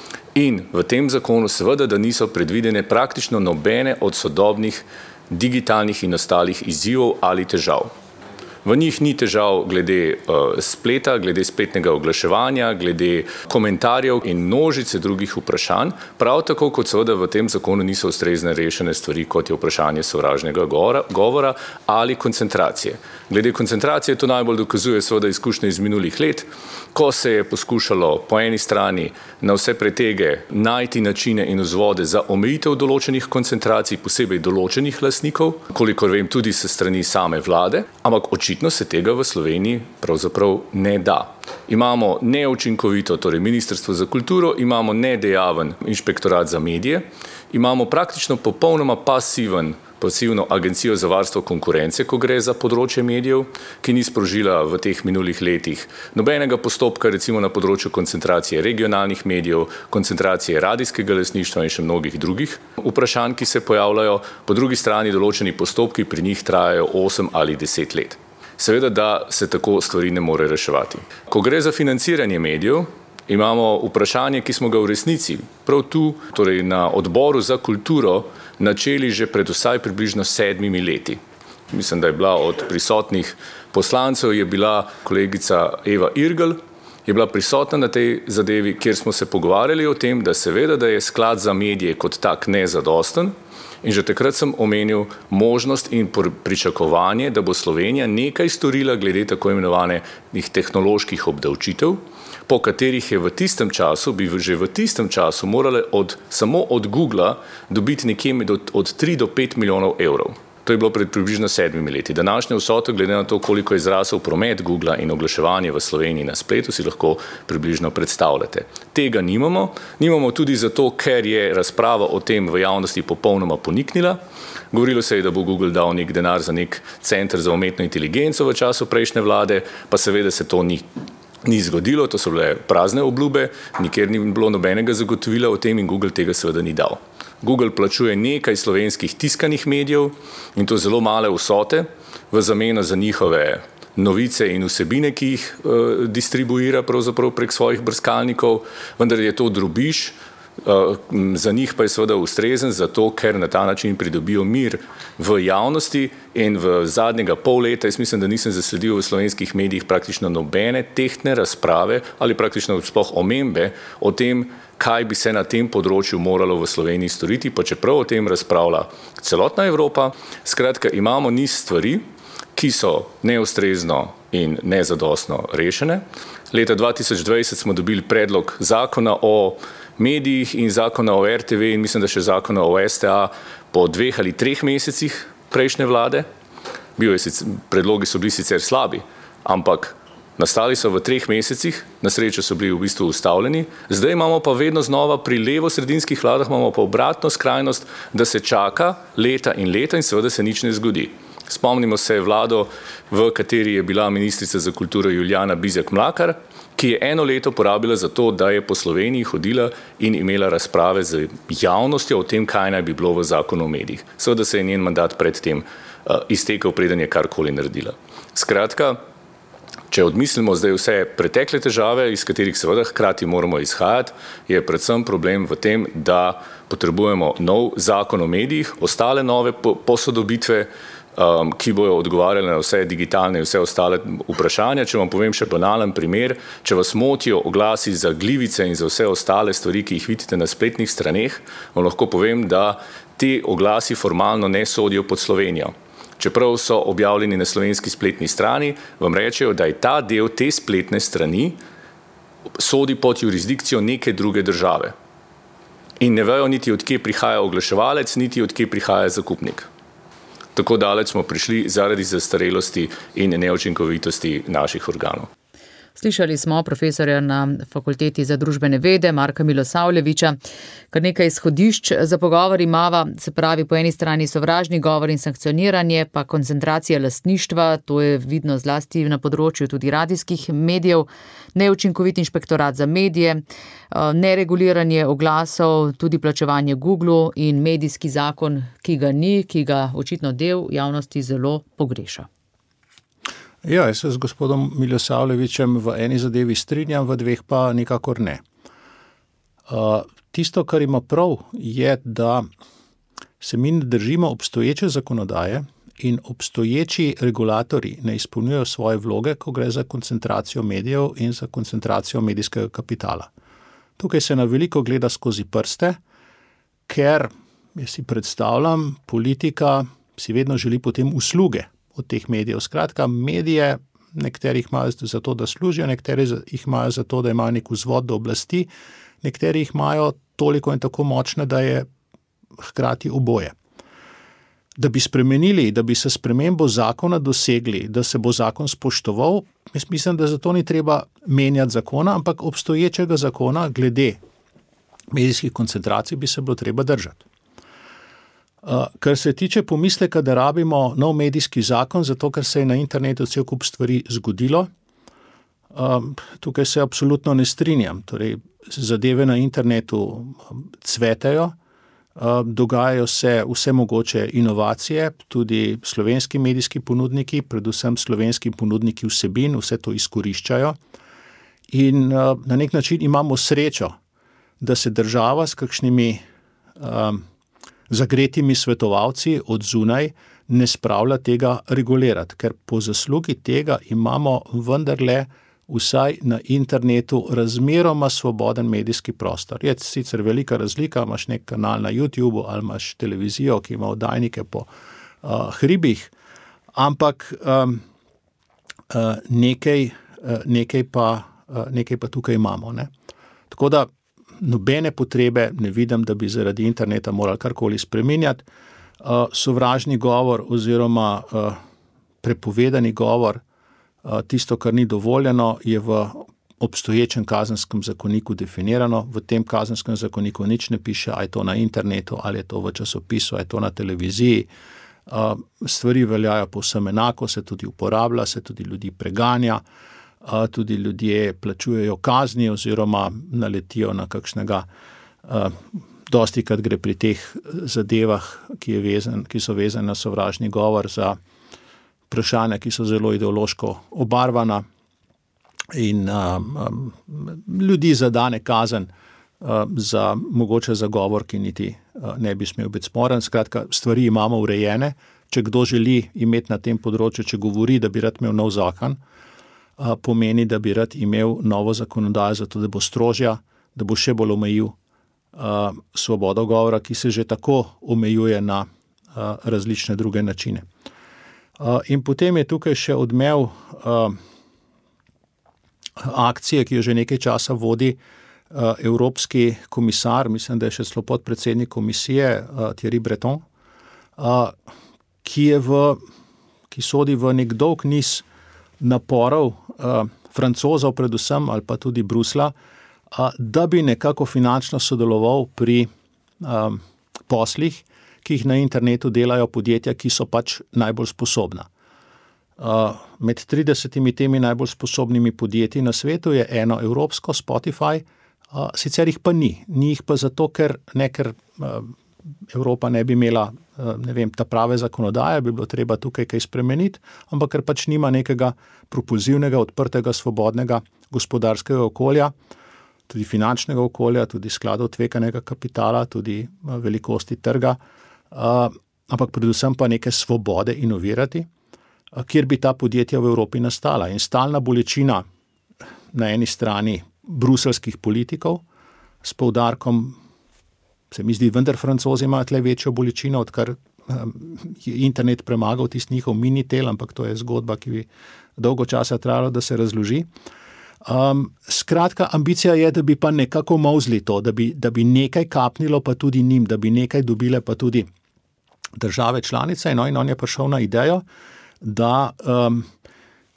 in v tem zakonu seveda, da niso predvidene praktično nobene od sodobnih digitalnih in ostalih izzivov ali težav. V njih ni težav glede uh, spleta, glede spletnega oglaševanja, glede komentarjev in množice drugih vprašanj, prav tako kot seveda v tem zakonu niso ustrezne rešene stvari, kot je vprašanje sovražnega govora, govora ali koncentracije. Glede koncentracije to najbolj dokazuje seveda izkušnje iz minulih let, ko se je poskušalo po eni strani na vse pretege najti načine in vzvode za omejitev določenih koncentracij, posebej določenih lastnikov, kolikor vem tudi se strani same vlade, ampak očitno se tega v Sloveniji pravzaprav ne da. Imamo neučinkovito, torej Ministrstvo za kulturo, imamo nedejaven inšpektorat za medije, imamo praktično popolnoma pasiven pasivno agencijo za varstvo konkurence, ko gre za področje medijev, ki ni sprožila v teh minulih letih nobenega postopka, recimo na področju koncentracije regionalnih medijev, koncentracije radijskega lastništva in še mnogih drugih vprašanj, ki se pojavljajo, po drugi strani določeni postopki pri njih trajajo osem ali deset let. Seveda, da se tako stvari ne more reševati. Ko gre za financiranje medijev, imamo vprašanje, ki smo ga v resnici prav tu, torej na odboru za kulturo, načeli že pred vsaj približno sedmimi leti. Mislim, da je bila od prisotnih poslancev, je bila kolegica Eva Irgl, je bila prisotna na tej zadevi, kjer smo se pogovarjali o tem, da seveda, da je sklad za medije kot tak nezadosten in že takrat sem omenil možnost in pričakovanje, da bo Slovenija nekaj storila glede tako imenovanih tehnoloških obdavčitev, po katerih je v tistem času, bi že v tistem času morale od, samo od Googla dobiti nekje od, od tri do pet milijonov evrov. To je bilo pred približno sedmimi leti. Današnje vsote, glede na to, koliko je zrasel promet Googla in oglaševanje v Sloveniji na spletu, si lahko približno predstavljate. Tega nimamo. Nimamo tudi zato, ker je razprava o tem v javnosti popolnoma poniknila. Govorilo se je, da bo Google dal nek denar za nek center za umetno inteligenco v času prejšnje vlade, pa seveda se to ni Ni zgodilo, to so bile prazne obljube, nikjer ni bilo nobenega zagotovila o tem in Google tega seveda ni dal. Google plačuje nekaj slovenskih tiskanih medijev in to zelo male vsote v zameno za njihove novice in vsebine, ki jih uh, distribuira pravzaprav prek svojih brskalnikov, vendar je to drobiž, uh, za njih pa je seveda ustrezen, zato ker na ta način pridobijo mir v javnosti in v zadnjega pol leta, jaz mislim, da nisem zasledil v slovenskih medijih praktično nobene tehtne razprave ali praktično sploh omembe o tem, kaj bi se na tem področju moralo v Sloveniji storiti, pa čeprav o tem razpravlja celotna Evropa. Skratka, imamo niz stvari, ki so neustrezno in nezadostno rešene. Leta dva tisoč dvajset smo dobili predlog zakona o medijih in zakona o R T V in mislim, da še zakona o S T A po dveh ali treh mesecih prejšnje vlade. Bil je sicer, predlogi so bili sicer slabi, ampak nastali so v treh mesecih, na srečo so bili v bistvu ustavljeni. Zdaj imamo pa vedno znova pri levo-sredinskih vladah imamo pa obratno skrajnost, da se čaka leta in leta in seveda se nič ne zgodi. Spomnimo se vlado, v kateri je bila ministrica za kulturo Julijana Bizjak-Mlakar, ki je eno leto porabila za to, da je po Sloveniji hodila in imela razprave z javnostjo o tem, kaj naj bi bilo v zakonu o medijih. Seveda se je njen mandat predtem uh, iztekel, preden je karkoli naredila. Skratka, če odmislimo zdaj vse pretekle težave, iz katerih seveda hkrati moramo izhajati, je predvsem problem v tem, da potrebujemo nov zakon o medijih, ostale nove posodobitve, um, ki bojo odgovarjale na vse digitalne in vse ostale vprašanja. Če vam povem še banalen primer, če vas motijo oglasi za glivice in za vse ostale stvari, ki jih vidite na spletnih straneh, vam lahko povem, da ti oglasi formalno ne sodijo pod Slovenijo. Čeprav so objavljeni na slovenski spletni strani, vam rečejo, da je ta del te spletne strani sodi pod jurisdikcijo neke druge države. In ne vejo niti, od kje prihaja oglaševalec, niti od kje prihaja zakupnik. Tako daleč smo prišli zaradi zastarelosti in neučinkovitosti naših organov. Slišali smo profesorja na Fakulteti za družbene vede Marka Milosavljeviča. Kar nekaj izhodišč za pogovor imava, se pravi po eni strani sovražni govor in sankcioniranje, pa koncentracija lastništva, to je vidno zlasti na področju tudi radijskih medijev, neučinkovit inšpektorat za medije, nereguliranje oglasov, tudi plačevanje Googlu in medijski zakon, ki ga ni, ki ga očitno del javnosti zelo pogreša. Ja, jaz se z gospodom Milosavljevičem v eni zadevi strinjam, v dveh pa nikakor ne. Uh, tisto, kar ima prav, je, da se mi ne držimo obstoječe zakonodaje in obstoječi regulatorji ne izpolnjujejo svoje vloge, ko gre za koncentracijo medijev in za koncentracijo medijskega kapitala. Tukaj se na veliko gleda skozi prste, ker, jaz si predstavljam, politika si vedno želi potem usluge od teh medijev. Skratka, medije, nekateri jih imajo za to, da služijo, nekateri jih imajo za to, da imajo nek vzvod do oblasti, nekateri jih imajo toliko in tako močne, da je hkrati oboje. Da bi spremenili, da bi se spremembo zakona dosegli, da se bo zakon spoštoval, jaz mislim, da zato ni treba menjati zakona, ampak obstoječega zakona glede medijskih koncentracij bi se bilo treba držati. Uh, kar se tiče pomisleka, da rabimo nov medijski zakon, zato ker se je na internetu cel kup stvari zgodilo, um, tukaj se absolutno ne strinjam. Torej, zadeve na internetu cvetajo, uh, dogajajo se vse mogoče inovacije, tudi slovenski medijski ponudniki, predvsem slovenski ponudniki vsebin, vse to izkoriščajo in uh, na nek način imamo srečo, da se država s kakšnimi um, zagretimi svetovalci od zunaj ne spravlja tega regulirati, ker po zaslugi tega imamo vendarle vsaj na internetu razmeroma svoboden medijski prostor. Je sicer velika razlika, imaš nek kanal na YouTubeu ali imaš televizijo, ki ima oddajnike po uh, hribih, ampak um, uh, nekaj, uh, nekaj, pa, uh, nekaj pa tukaj imamo. Ne? Tako da nobene potrebe ne vidim, da bi zaradi interneta morali karkoli spreminjati. Uh, sovražni govor oziroma uh, prepovedani govor, uh, tisto, kar ni dovoljeno, je v obstoječem kazenskem zakoniku definirano. V tem kazenskem zakoniku nič ne piše, ali je to na internetu, ali je to v časopisu, ali je to na televiziji. Uh, stvari veljajo povsem enako, se tudi uporablja, se tudi ljudi preganja. Uh, tudi ljudje plačujejo kazni oziroma naletijo na kakšnega, uh, dosti krat gre pri teh zadevah, ki, je vezen, ki so vezane na sovražni govor, za vprašanja, ki so zelo ideološko obarvana in uh, um, ljudi zadane kazen uh, za mogoče za govor, ki niti uh, ne bi smel biti sporen. Skratka, stvari imamo urejene. Če kdo želi imeti na tem področju, če govori, da bi rad imel nov zakon, pomeni, da bi rad imel novo zakonodajo, zato da bo strožja, da bo še bolj omejil uh, svobodo govora, ki se že tako omejuje na uh, različne druge načine. Uh, in potem je tukaj še odmev uh, akcije, ki jo že nekaj časa vodi uh, Evropski komisar, mislim, da je še celo podpredsednik komisije uh, Thierry Breton, uh, ki je v, ki sodi v nek dolg niz naporov uh, Francozov predvsem ali pa tudi Brusla, uh, da bi nekako finančno sodeloval pri um, poslih, ki jih na internetu delajo podjetja, ki so pač najbolj sposobna. Uh, med tridesetimi temi najbolj sposobnimi podjetji na svetu je eno evropsko, Spotify, uh, sicer jih pa ni. Ni jih pa zato, ker ne, ker uh, Evropa ne bi imela ne vem, ta prave zakonodaje, bi bilo treba tukaj kaj spremeniti, ampak ker pač nima nekega propulzivnega, odprtega, svobodnega gospodarskega okolja, tudi finančnega okolja, tudi skladov tveganega kapitala, tudi velikosti trga, ampak predvsem pa neke svobode inovirati, kjer bi ta podjetja v Evropi nastala. In stalna bolečina na eni strani bruselskih politikov s poudarkom, se mi zdi, vendar Francozi imajo tle večjo bolečino, odkar um, je internet premagal tisti njihov minitel, ampak to je zgodba, ki bi dolgo časa trajalo, da se razloži. Um, skratka, ambicija je, da bi pa nekako molzli to, da bi, da bi nekaj kapnilo pa tudi njim, da bi nekaj dobile pa tudi države članice. No, in on je prišel na idejo, da um,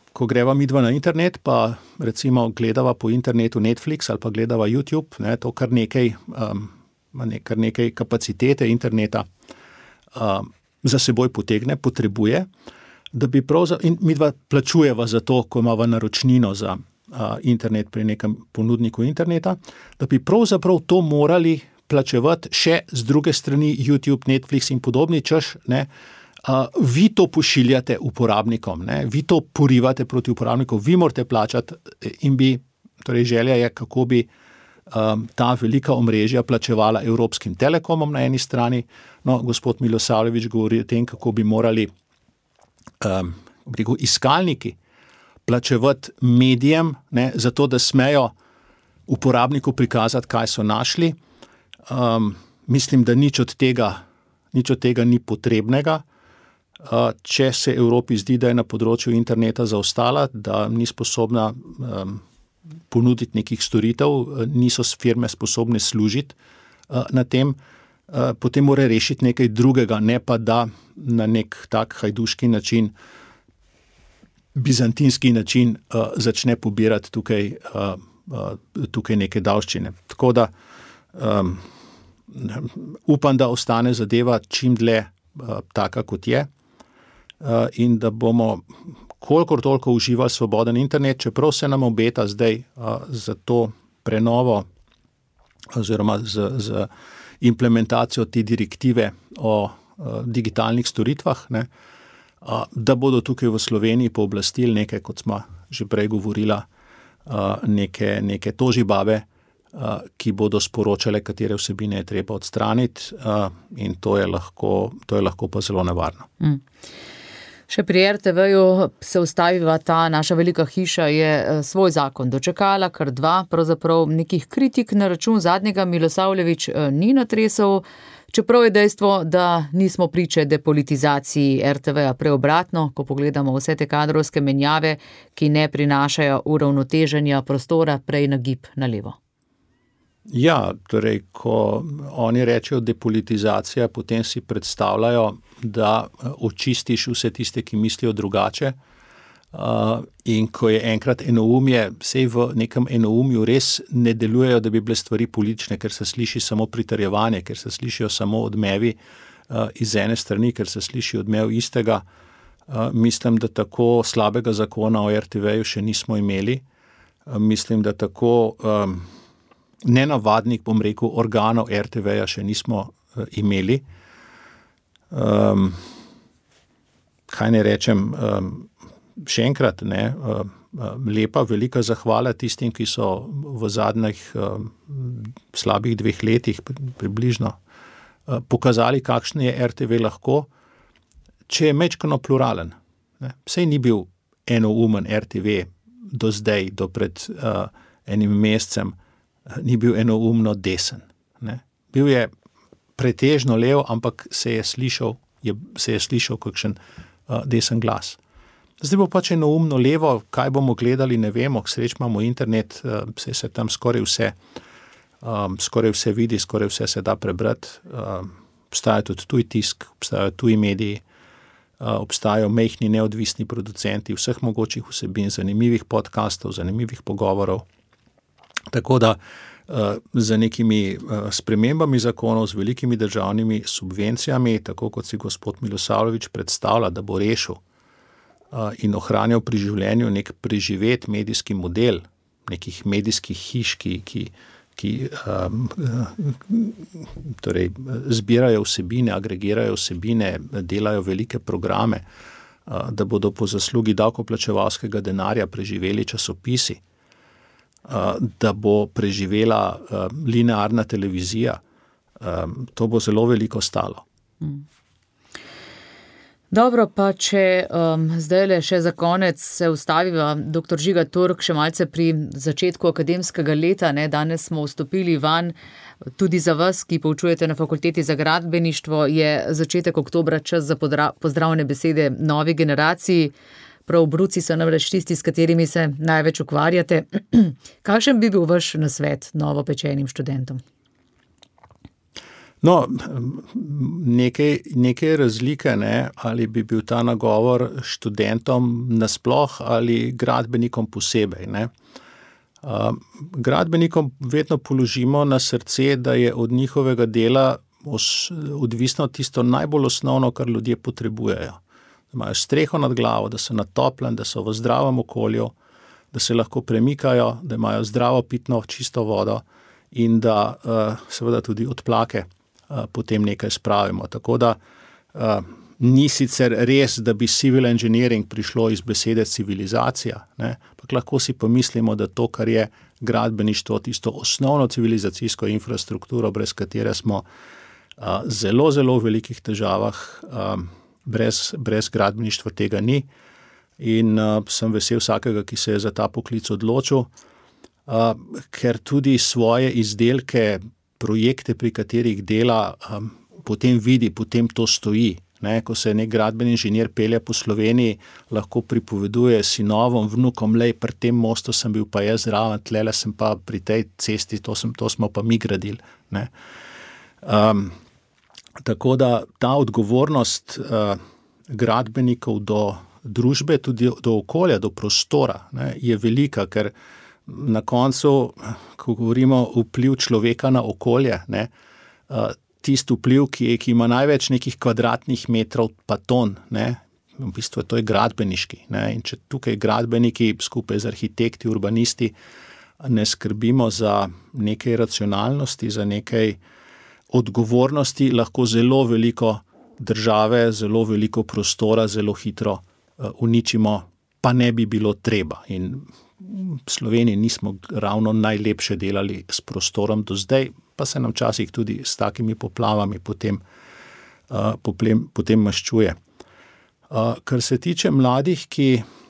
ko greva midva na internet, pa recimo gledava po internetu Netflix ali pa gledava YouTube, ne, to kar nekaj, um, ne, kar nekaj kapacitete interneta um, za seboj potegne, potrebuje, da bi prav, in midva plačujeva za to, ko imava naročnino za uh, internet pri nekem ponudniku interneta, da bi pravzaprav to morali plačevati še z druge strani YouTube, Netflix in podobni, češ, ne, Uh, vi to pošiljate uporabnikom, ne? Vi to porivate proti uporabnikom, vi morate plačati in bi, torej želja je, kako bi um, ta velika omrežja plačevala Evropskim telekomom na eni strani. No, gospod Milosavljević govori o tem, kako bi morali um, rekel, iskalniki plačevati medijem, ne, zato da smejo uporabniku prikazati, kaj so našli. Um, mislim, da nič od tega, nič od tega ni potrebnega. Če se Evropi zdi, da je na področju interneta zaostala, da ni sposobna um, ponuditi nekih storitev, niso firme sposobne služiti uh, na tem, uh, potem mora rešiti nekaj drugega, ne pa da na nek tak hajduški način, bizantinski način uh, začne pobirati tukaj, uh, uh, tukaj neke davščine. Tako da um, upam, da ostane zadeva čim dlje uh, taka, kot je. Uh, in da bomo kolikor toliko uživali svoboden internet, čeprav se nam obeta zdaj uh, za to prenovo oziroma z, z implementacijo te direktive o uh, digitalnih storitvah, ne, uh, da bodo tukaj v Sloveniji pooblastili neke, kot smo že prej govorila, uh, neke, neke tožibabe, uh, ki bodo sporočale, katere vsebine je treba odstraniti uh, in to je lahko, to je lahko pa zelo nevarno. Mm. Še pri er te veju se ustaviva ta naša velika hiša, je svoj zakon dočekala, kar dva, pravzaprav nekih kritik na račun zadnjega Milosavljević ni natresel, čeprav je dejstvo, da nismo priče depolitizaciji er te veja, preobratno, ko pogledamo vse te kadrovske menjave, ki ne prinašajo uravnoteženja prostora prej na gib na levo. Ja, torej, ko oni rečejo depolitizacija, potem si predstavljajo, da očistiš vse tiste, ki mislijo drugače. Uh, in ko je enkrat enoumje, sej v nekem enoumju res ne delujejo, da bi bile stvari politične, ker se sliši samo pritrjevanje, ker se slišijo samo odmevi uh, iz ene strani, ker se sliši odmev istega. Uh, mislim, da tako slabega zakona o er te veju še nismo imeli. Uh, mislim, da tako um, nenavadnih, bom rekel, organov er te veja še nismo uh, imeli. Um, kaj ne rečem, um, še enkrat, ne, uh, uh, lepa, velika zahvala tistim, ki so v zadnjih uh, slabih dveh letih približno uh, pokazali, kakšen je er te ve lahko, če je mečkano pluralen. Ne. Sej ni bil enoumen er te ve do zdaj, do pred uh, enim mesecem, ni bil enoumno desen. Ne. Bil je pretežno lev, ampak se je slišal, je, se je slišal kakšen uh, desen glas. Zdaj bo pač enoumno levo, kaj bomo gledali, ne vemo, k sreč imamo internet, uh, se se tam skoraj vse, um, skoraj vse vidi, skoraj vse se da prebrati. Uh, obstaja tudi tuj tisk, obstajajo tuji mediji, uh, obstajajo mehni neodvisni producenti vseh mogočih vsebin, zanimivih podcastov, zanimivih pogovorov. Tako da uh, za nekimi uh, spremembami zakonov, z velikimi državnimi subvencijami, tako kot si gospod Milosavljević predstavlja, da bo rešil uh, in ohranjal pri življenju nek preživet medijski model, nekih medijskih hiš, ki, ki, ki um, torej, zbirajo vsebine, agregirajo vsebine, delajo velike programe, uh, da bodo po zaslugi davkoplačevalskega denarja preživeli časopisi, da bo preživela uh, linearna televizija. Um, to bo zelo veliko stalo. Mm. Dobro, pa če um, zdajle še za konec se ustaviva, doktor Žiga Turk, še malce pri začetku akademskega leta, ne, danes smo vstopili van, tudi za vas, ki poučujete na Fakulteti za gradbeništvo, je začetek oktobra čas za podra- pozdravne besede novi generaciji. Prav bruci so namreč tisti, s katerimi se največ ukvarjate. Kakšen bi bil vaš nasvet novopečenim študentom? No, nekaj, nekaj razlike, ne, ali bi bil ta nagovor študentom nasploh ali gradbenikom posebej. Ne. Uh, gradbenikom vedno položimo na srce, da je od njihovega dela os, odvisno tisto najbolj osnovno, kar ljudje potrebujejo. Da imajo streho nad glavo, da so na toplem, da so v zdravem okolju, da se lahko premikajo, da imajo zdravo pitno čisto vodo in da uh, seveda tudi odplake potem nekaj spravimo. Tako da uh, ni sicer res, da bi civil engineering prišlo iz besede civilizacija, ne, ampak lahko si pomislimo, da to, kar je gradbeništvo, tisto osnovno civilizacijsko infrastrukturo, brez katere smo uh, zelo, zelo v velikih težavah, uh, brez, brez gradbeništva tega ni in uh, sem vesel vsakega, ki se je za ta poklic odločil, uh, ker tudi svoje izdelke, projekte, pri katerih dela, um, potem vidi, potem to stoji. Ne, ko se nek gradbeni inženir pelje po Sloveniji, lahko pripoveduje sinovom, vnukom, lej, pri tem mostu sem bil pa jaz zraven, tlele sem pa pri tej cesti, to, sem, to smo pa mi gradili. Ne. Um, tako da ta odgovornost uh, gradbenikov do družbe, tudi do okolja, do prostora, ne, je velika, ker na koncu, ko govorimo o vpliv človeka na okolje, ne, tisti vpliv, ki, ki ima največ nekih kvadratnih metrov pa ton, ne, v bistvu to je gradbeniški. Ne, in če tukaj gradbeniki skupaj z arhitekti, urbanisti ne skrbimo za nekaj racionalnosti, za nekaj odgovornosti, lahko zelo veliko države, zelo veliko prostora, zelo hitro uničimo, pa ne bi bilo treba. In v Sloveniji nismo ravno najlepše delali s prostorom do zdaj, pa se nam včasih tudi s takimi poplavami potem, uh, poplem, potem maščuje. Uh, kar se tiče mladih, ki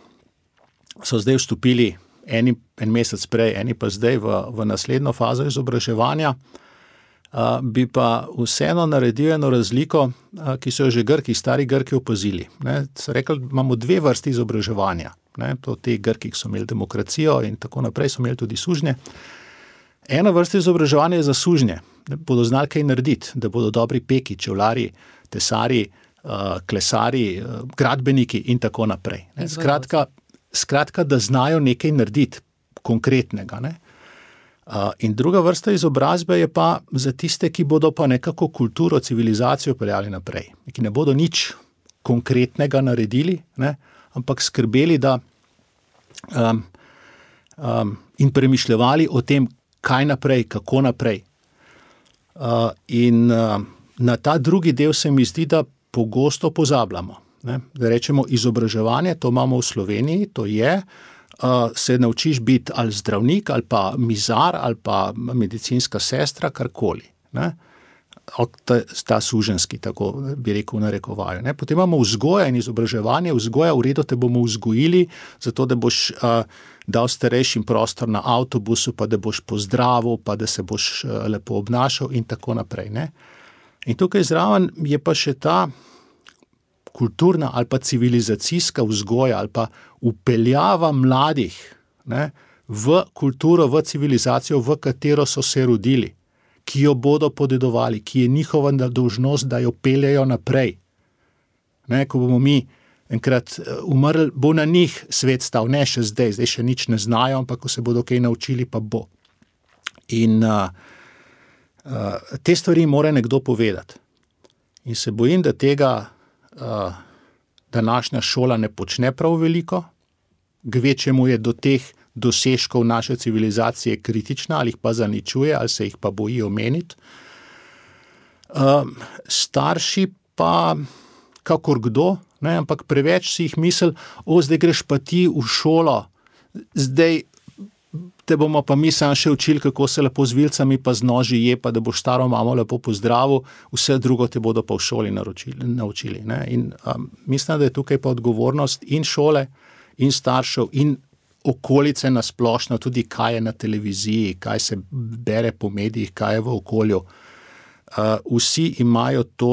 so zdaj vstopili eni, en mesec prej, eni pa zdaj v, v naslednjo fazo izobraževanja, uh, bi pa vseeno naredil eno razliko, uh, ki so jo že Grki, stari Grki opazili. Ne, so rekli, imamo dve vrsti izobraževanja. Ne, to te Grki, ki so imeli demokracijo in tako naprej, so imeli tudi sužnje. Ena vrsta izobraževanja je za sužnje, da bodo znali kaj narediti, da bodo dobri peki, čevlari, tesari, uh, klesari, uh, gradbeniki in tako naprej. Ne. Skratka, skratka, da znajo nekaj narediti konkretnega. Ne. Uh, in druga vrsta izobrazbe je pa za tiste, ki bodo pa nekako kulturo, civilizacijo peljali naprej, ki ne bodo nič konkretnega naredili, ne, ampak skrbeli, da um, um, in premišljevali o tem, kaj naprej, kako naprej. Uh, in uh, na ta drugi del se mi zdi, da pogosto pozabljamo. Ne? Da rečemo izobraževanje, to imamo v Sloveniji, to je, uh, se naučiš biti ali zdravnik, ali pa mizar, ali pa medicinska sestra, karkoli. Ne? Ta, ta suženski, tako bi rekel, narekovajo. Ne? Potem imamo vzgoja in izobraževanje. Vzgoja, v redu te bomo vzgojili, zato da boš uh, dal starejšim prostor na avtobusu, pa da boš pozdravil, pa da se boš uh, lepo obnašal in tako naprej. Ne? In tukaj zraven je pa še ta kulturna ali pa civilizacijska vzgoja ali pa upeljava mladih, ne, v kulturo, v civilizacijo, v katero so se rodili, ki jo bodo podedovali, ki je njihova dolžnost, da jo peljejo naprej. Ne, ko bomo mi enkrat umrli, bo na njih svet stal, ne še zdaj, zdaj še nič ne znajo, ampak ko se bodo kaj naučili, pa bo. In uh, uh, te stvari mora nekdo povedati. In se bojim, da tega uh, današnja šola ne počne prav veliko, kvečjemu je do teh dosežkov naše civilizacije kritična, ali jih pa zaničuje, ali se jih pa boji omeniti. Uh, starši pa, kakor kdo, ne, ampak preveč si jih misli, o, zdaj greš pa ti v šolo, zdaj te bomo pa mi sam še učili, kako se lepo z vilcami pa z noži je, pa da boš staro mamo lepo pozdravil, vse drugo te bodo pa v šoli naročili, naučili. Ne. In um, mislim, da je tukaj pa odgovornost in šole, in staršev, in okolice na splošno, tudi kaj je na televiziji, kaj se bere po medijih, kaj je v okolju. Uh, vsi imajo to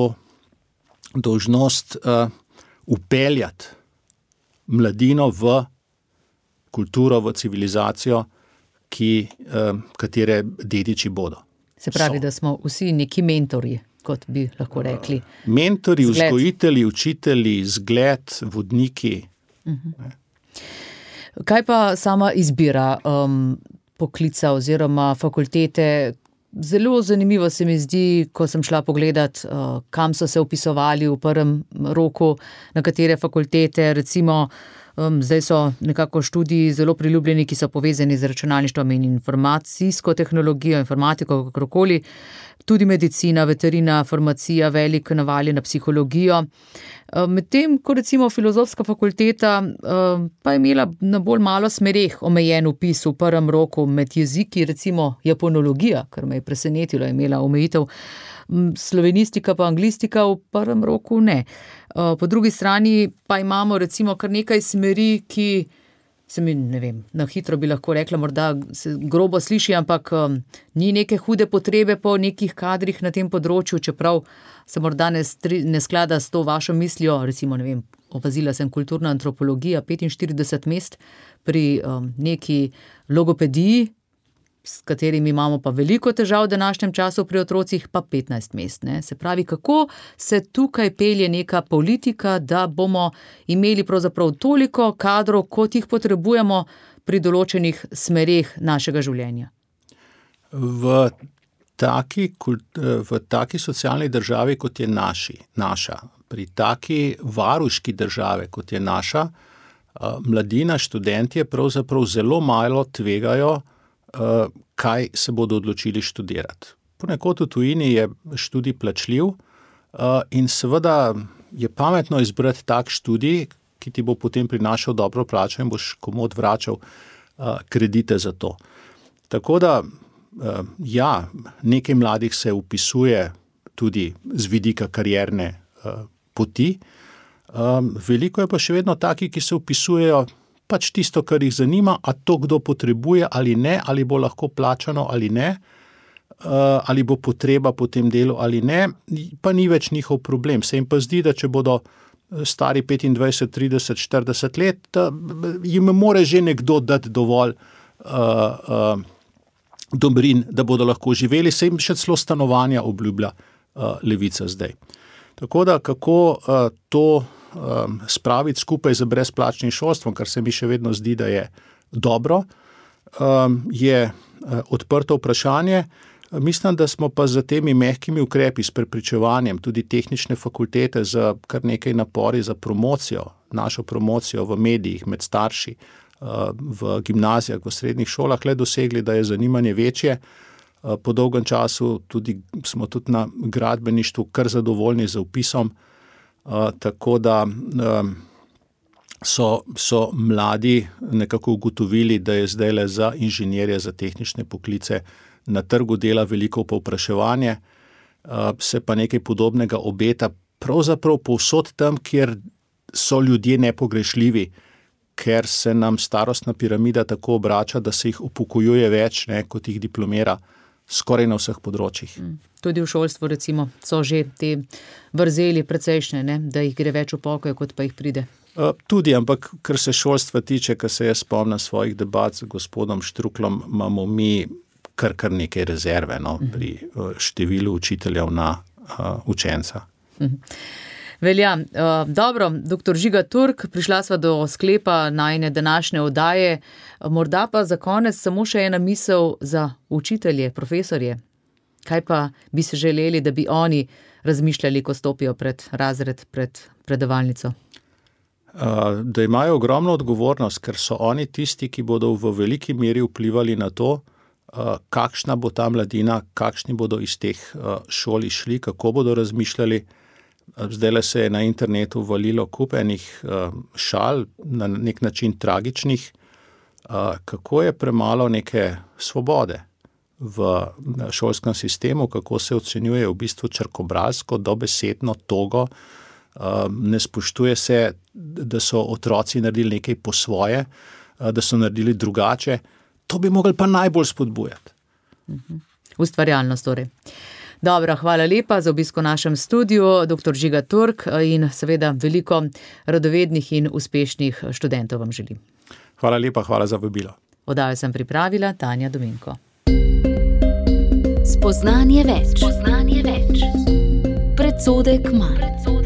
dolžnost uh, upeljati mladino v kulturo, v civilizacijo, ki, uh, katere dediči bodo. Se pravi, so. Da smo vsi neki mentori, kot bi lahko rekli. Mentori, Zgled. vzgojitelji, učitelji, zgled, vodniki. Uh-huh. Kaj pa sama izbira um, poklica oziroma fakultete? Zelo zanimivo se mi zdi, ko sem šla pogledat, uh, kam so se vpisovali v prvem roku, na katere fakultete, recimo um, zdaj so nekako študiji zelo priljubljeni, ki so povezani z računalništvom in informacijsko tehnologijo, informatiko, kakorkoli, tudi medicina, veterina, farmacija, velik navalje na psihologijo. Medtem, ko recimo filozofska fakulteta pa je imela na bolj malo smereh omejen vpis v prvem roku med jeziki, recimo japonologija, kar me je presenetilo, je imela omejitev, slovenistika pa anglistika v prvem roku ne. Po drugi strani pa imamo recimo kar nekaj smeri, ki se mi, ne vem, na hitro bi lahko rekla, morda se grobo sliši, ampak um, ni neke hude potrebe po nekih kadrih na tem področju, čeprav se morda ne, stri, ne sklada s to vašo mislijo, recimo, ne vem, opazila sem kulturna antropologija, petinštirideset mest, pri um, neki logopediji, s katerimi imamo pa veliko težav v današnjem času pri otrocih, pa petnajst mest. Ne? Se pravi, kako se tukaj pelje neka politika, da bomo imeli pravzaprav toliko kadrov, kot jih potrebujemo pri določenih smereh našega življenja? V taki, v taki socialni državi, kot je naši, naša, pri taki varuški državi, kot je naša, mladina, študentje pravzaprav zelo malo tvegajo, kaj se bodo odločili študirati. Ponekod v tujini je študij plačljiv in seveda je pametno izbrati tak študij, ki ti bo potem prinašal dobro plačo in boš komod vračal kredite za to. Tako da, ja, nekaj mladih se vpisuje tudi z vidika karierne poti, veliko je pa še vedno taki, ki se vpisujejo pač tisto, kar jih zanima, a to kdo potrebuje ali ne, ali bo lahko plačano ali ne, ali bo potreba po tem delu ali ne, pa ni več njihov problem. Se jim pa zdi, da če bodo stari petindvajset, trideset, štirideset let, da jim more že nekdo dati dovolj uh, uh, dobrin, da bodo lahko živeli, se jim še celo stanovanja obljublja uh, levica zdaj. Tako da, kako uh, to spraviti skupaj z brezplačnim šolstvom, kar se mi še vedno zdi, da je dobro, je odprto vprašanje. Mislim, da smo pa za temi mehkimi ukrepi s prepričevanjem tudi tehnične fakultete za kar nekaj napori za promocijo, našo promocijo v medijih, med starši, v gimnazijah, v srednjih šolah, le dosegli, da je zanimanje večje. Po dolgem času tudi, smo tudi na gradbeništvu kar zadovoljni z vpisom. Uh, tako da um, so, so mladi nekako ugotovili, da je zdaj le za inženirje, za tehnične poklice na trgu dela veliko povpraševanje, uh, se pa nekaj podobnega obeta pravzaprav povsod tam, kjer so ljudje nepogrešljivi, ker se nam starostna piramida tako obrača, da se jih upokojuje več, ne, kot jih diplomira skoraj na vseh področjih. Tudi v šolstvu recimo so že te vrzeli precejšnje, ne? Da jih gre več v pokoj, kot pa jih pride. Tudi, ampak kar se šolstva tiče, kar se jaz spomnim svojih debat z gospodom Štruklom, imamo mi kar, kar nekaj rezerve, no, pri številu učiteljev na uh, učenca. Velja. Dobro, doktor Žiga Turk, prišla sva do sklepa najine današnje oddaje. Morda pa za konec samo še ena misel za učitelje, profesorje. Kaj pa bi se želeli, da bi oni razmišljali, ko stopijo pred razred, pred predavalnico? Da imajo ogromno odgovornost, ker so oni tisti, ki bodo v veliki meri vplivali na to, kakšna bo ta mladina, kakšni bodo iz teh šol išli, kako bodo razmišljali. Zdajle se je na internetu valilo kup enih uh, šal, na nek način tragičnih, uh, kako je premalo neke svobode v šolskem sistemu, kako se ocenjuje v bistvu črkobralsko, dobesedno, togo, uh, ne spoštuje se, da so otroci naredili nekaj po svoje, uh, da so naredili drugače. To bi mogli pa najbolj spodbujati. Uh-huh. Ustvarjalnost torej. Dobro, hvala lepa za obisko v našem studiu, doktor Žiga Turk, in seveda veliko radovednih in uspešnih študentov vam želim. Hvala lepa, hvala za vabilo. Oddajo sem pripravila Tanja Domenko. Spoznanje več. Spoznanje več. Predsodek manj.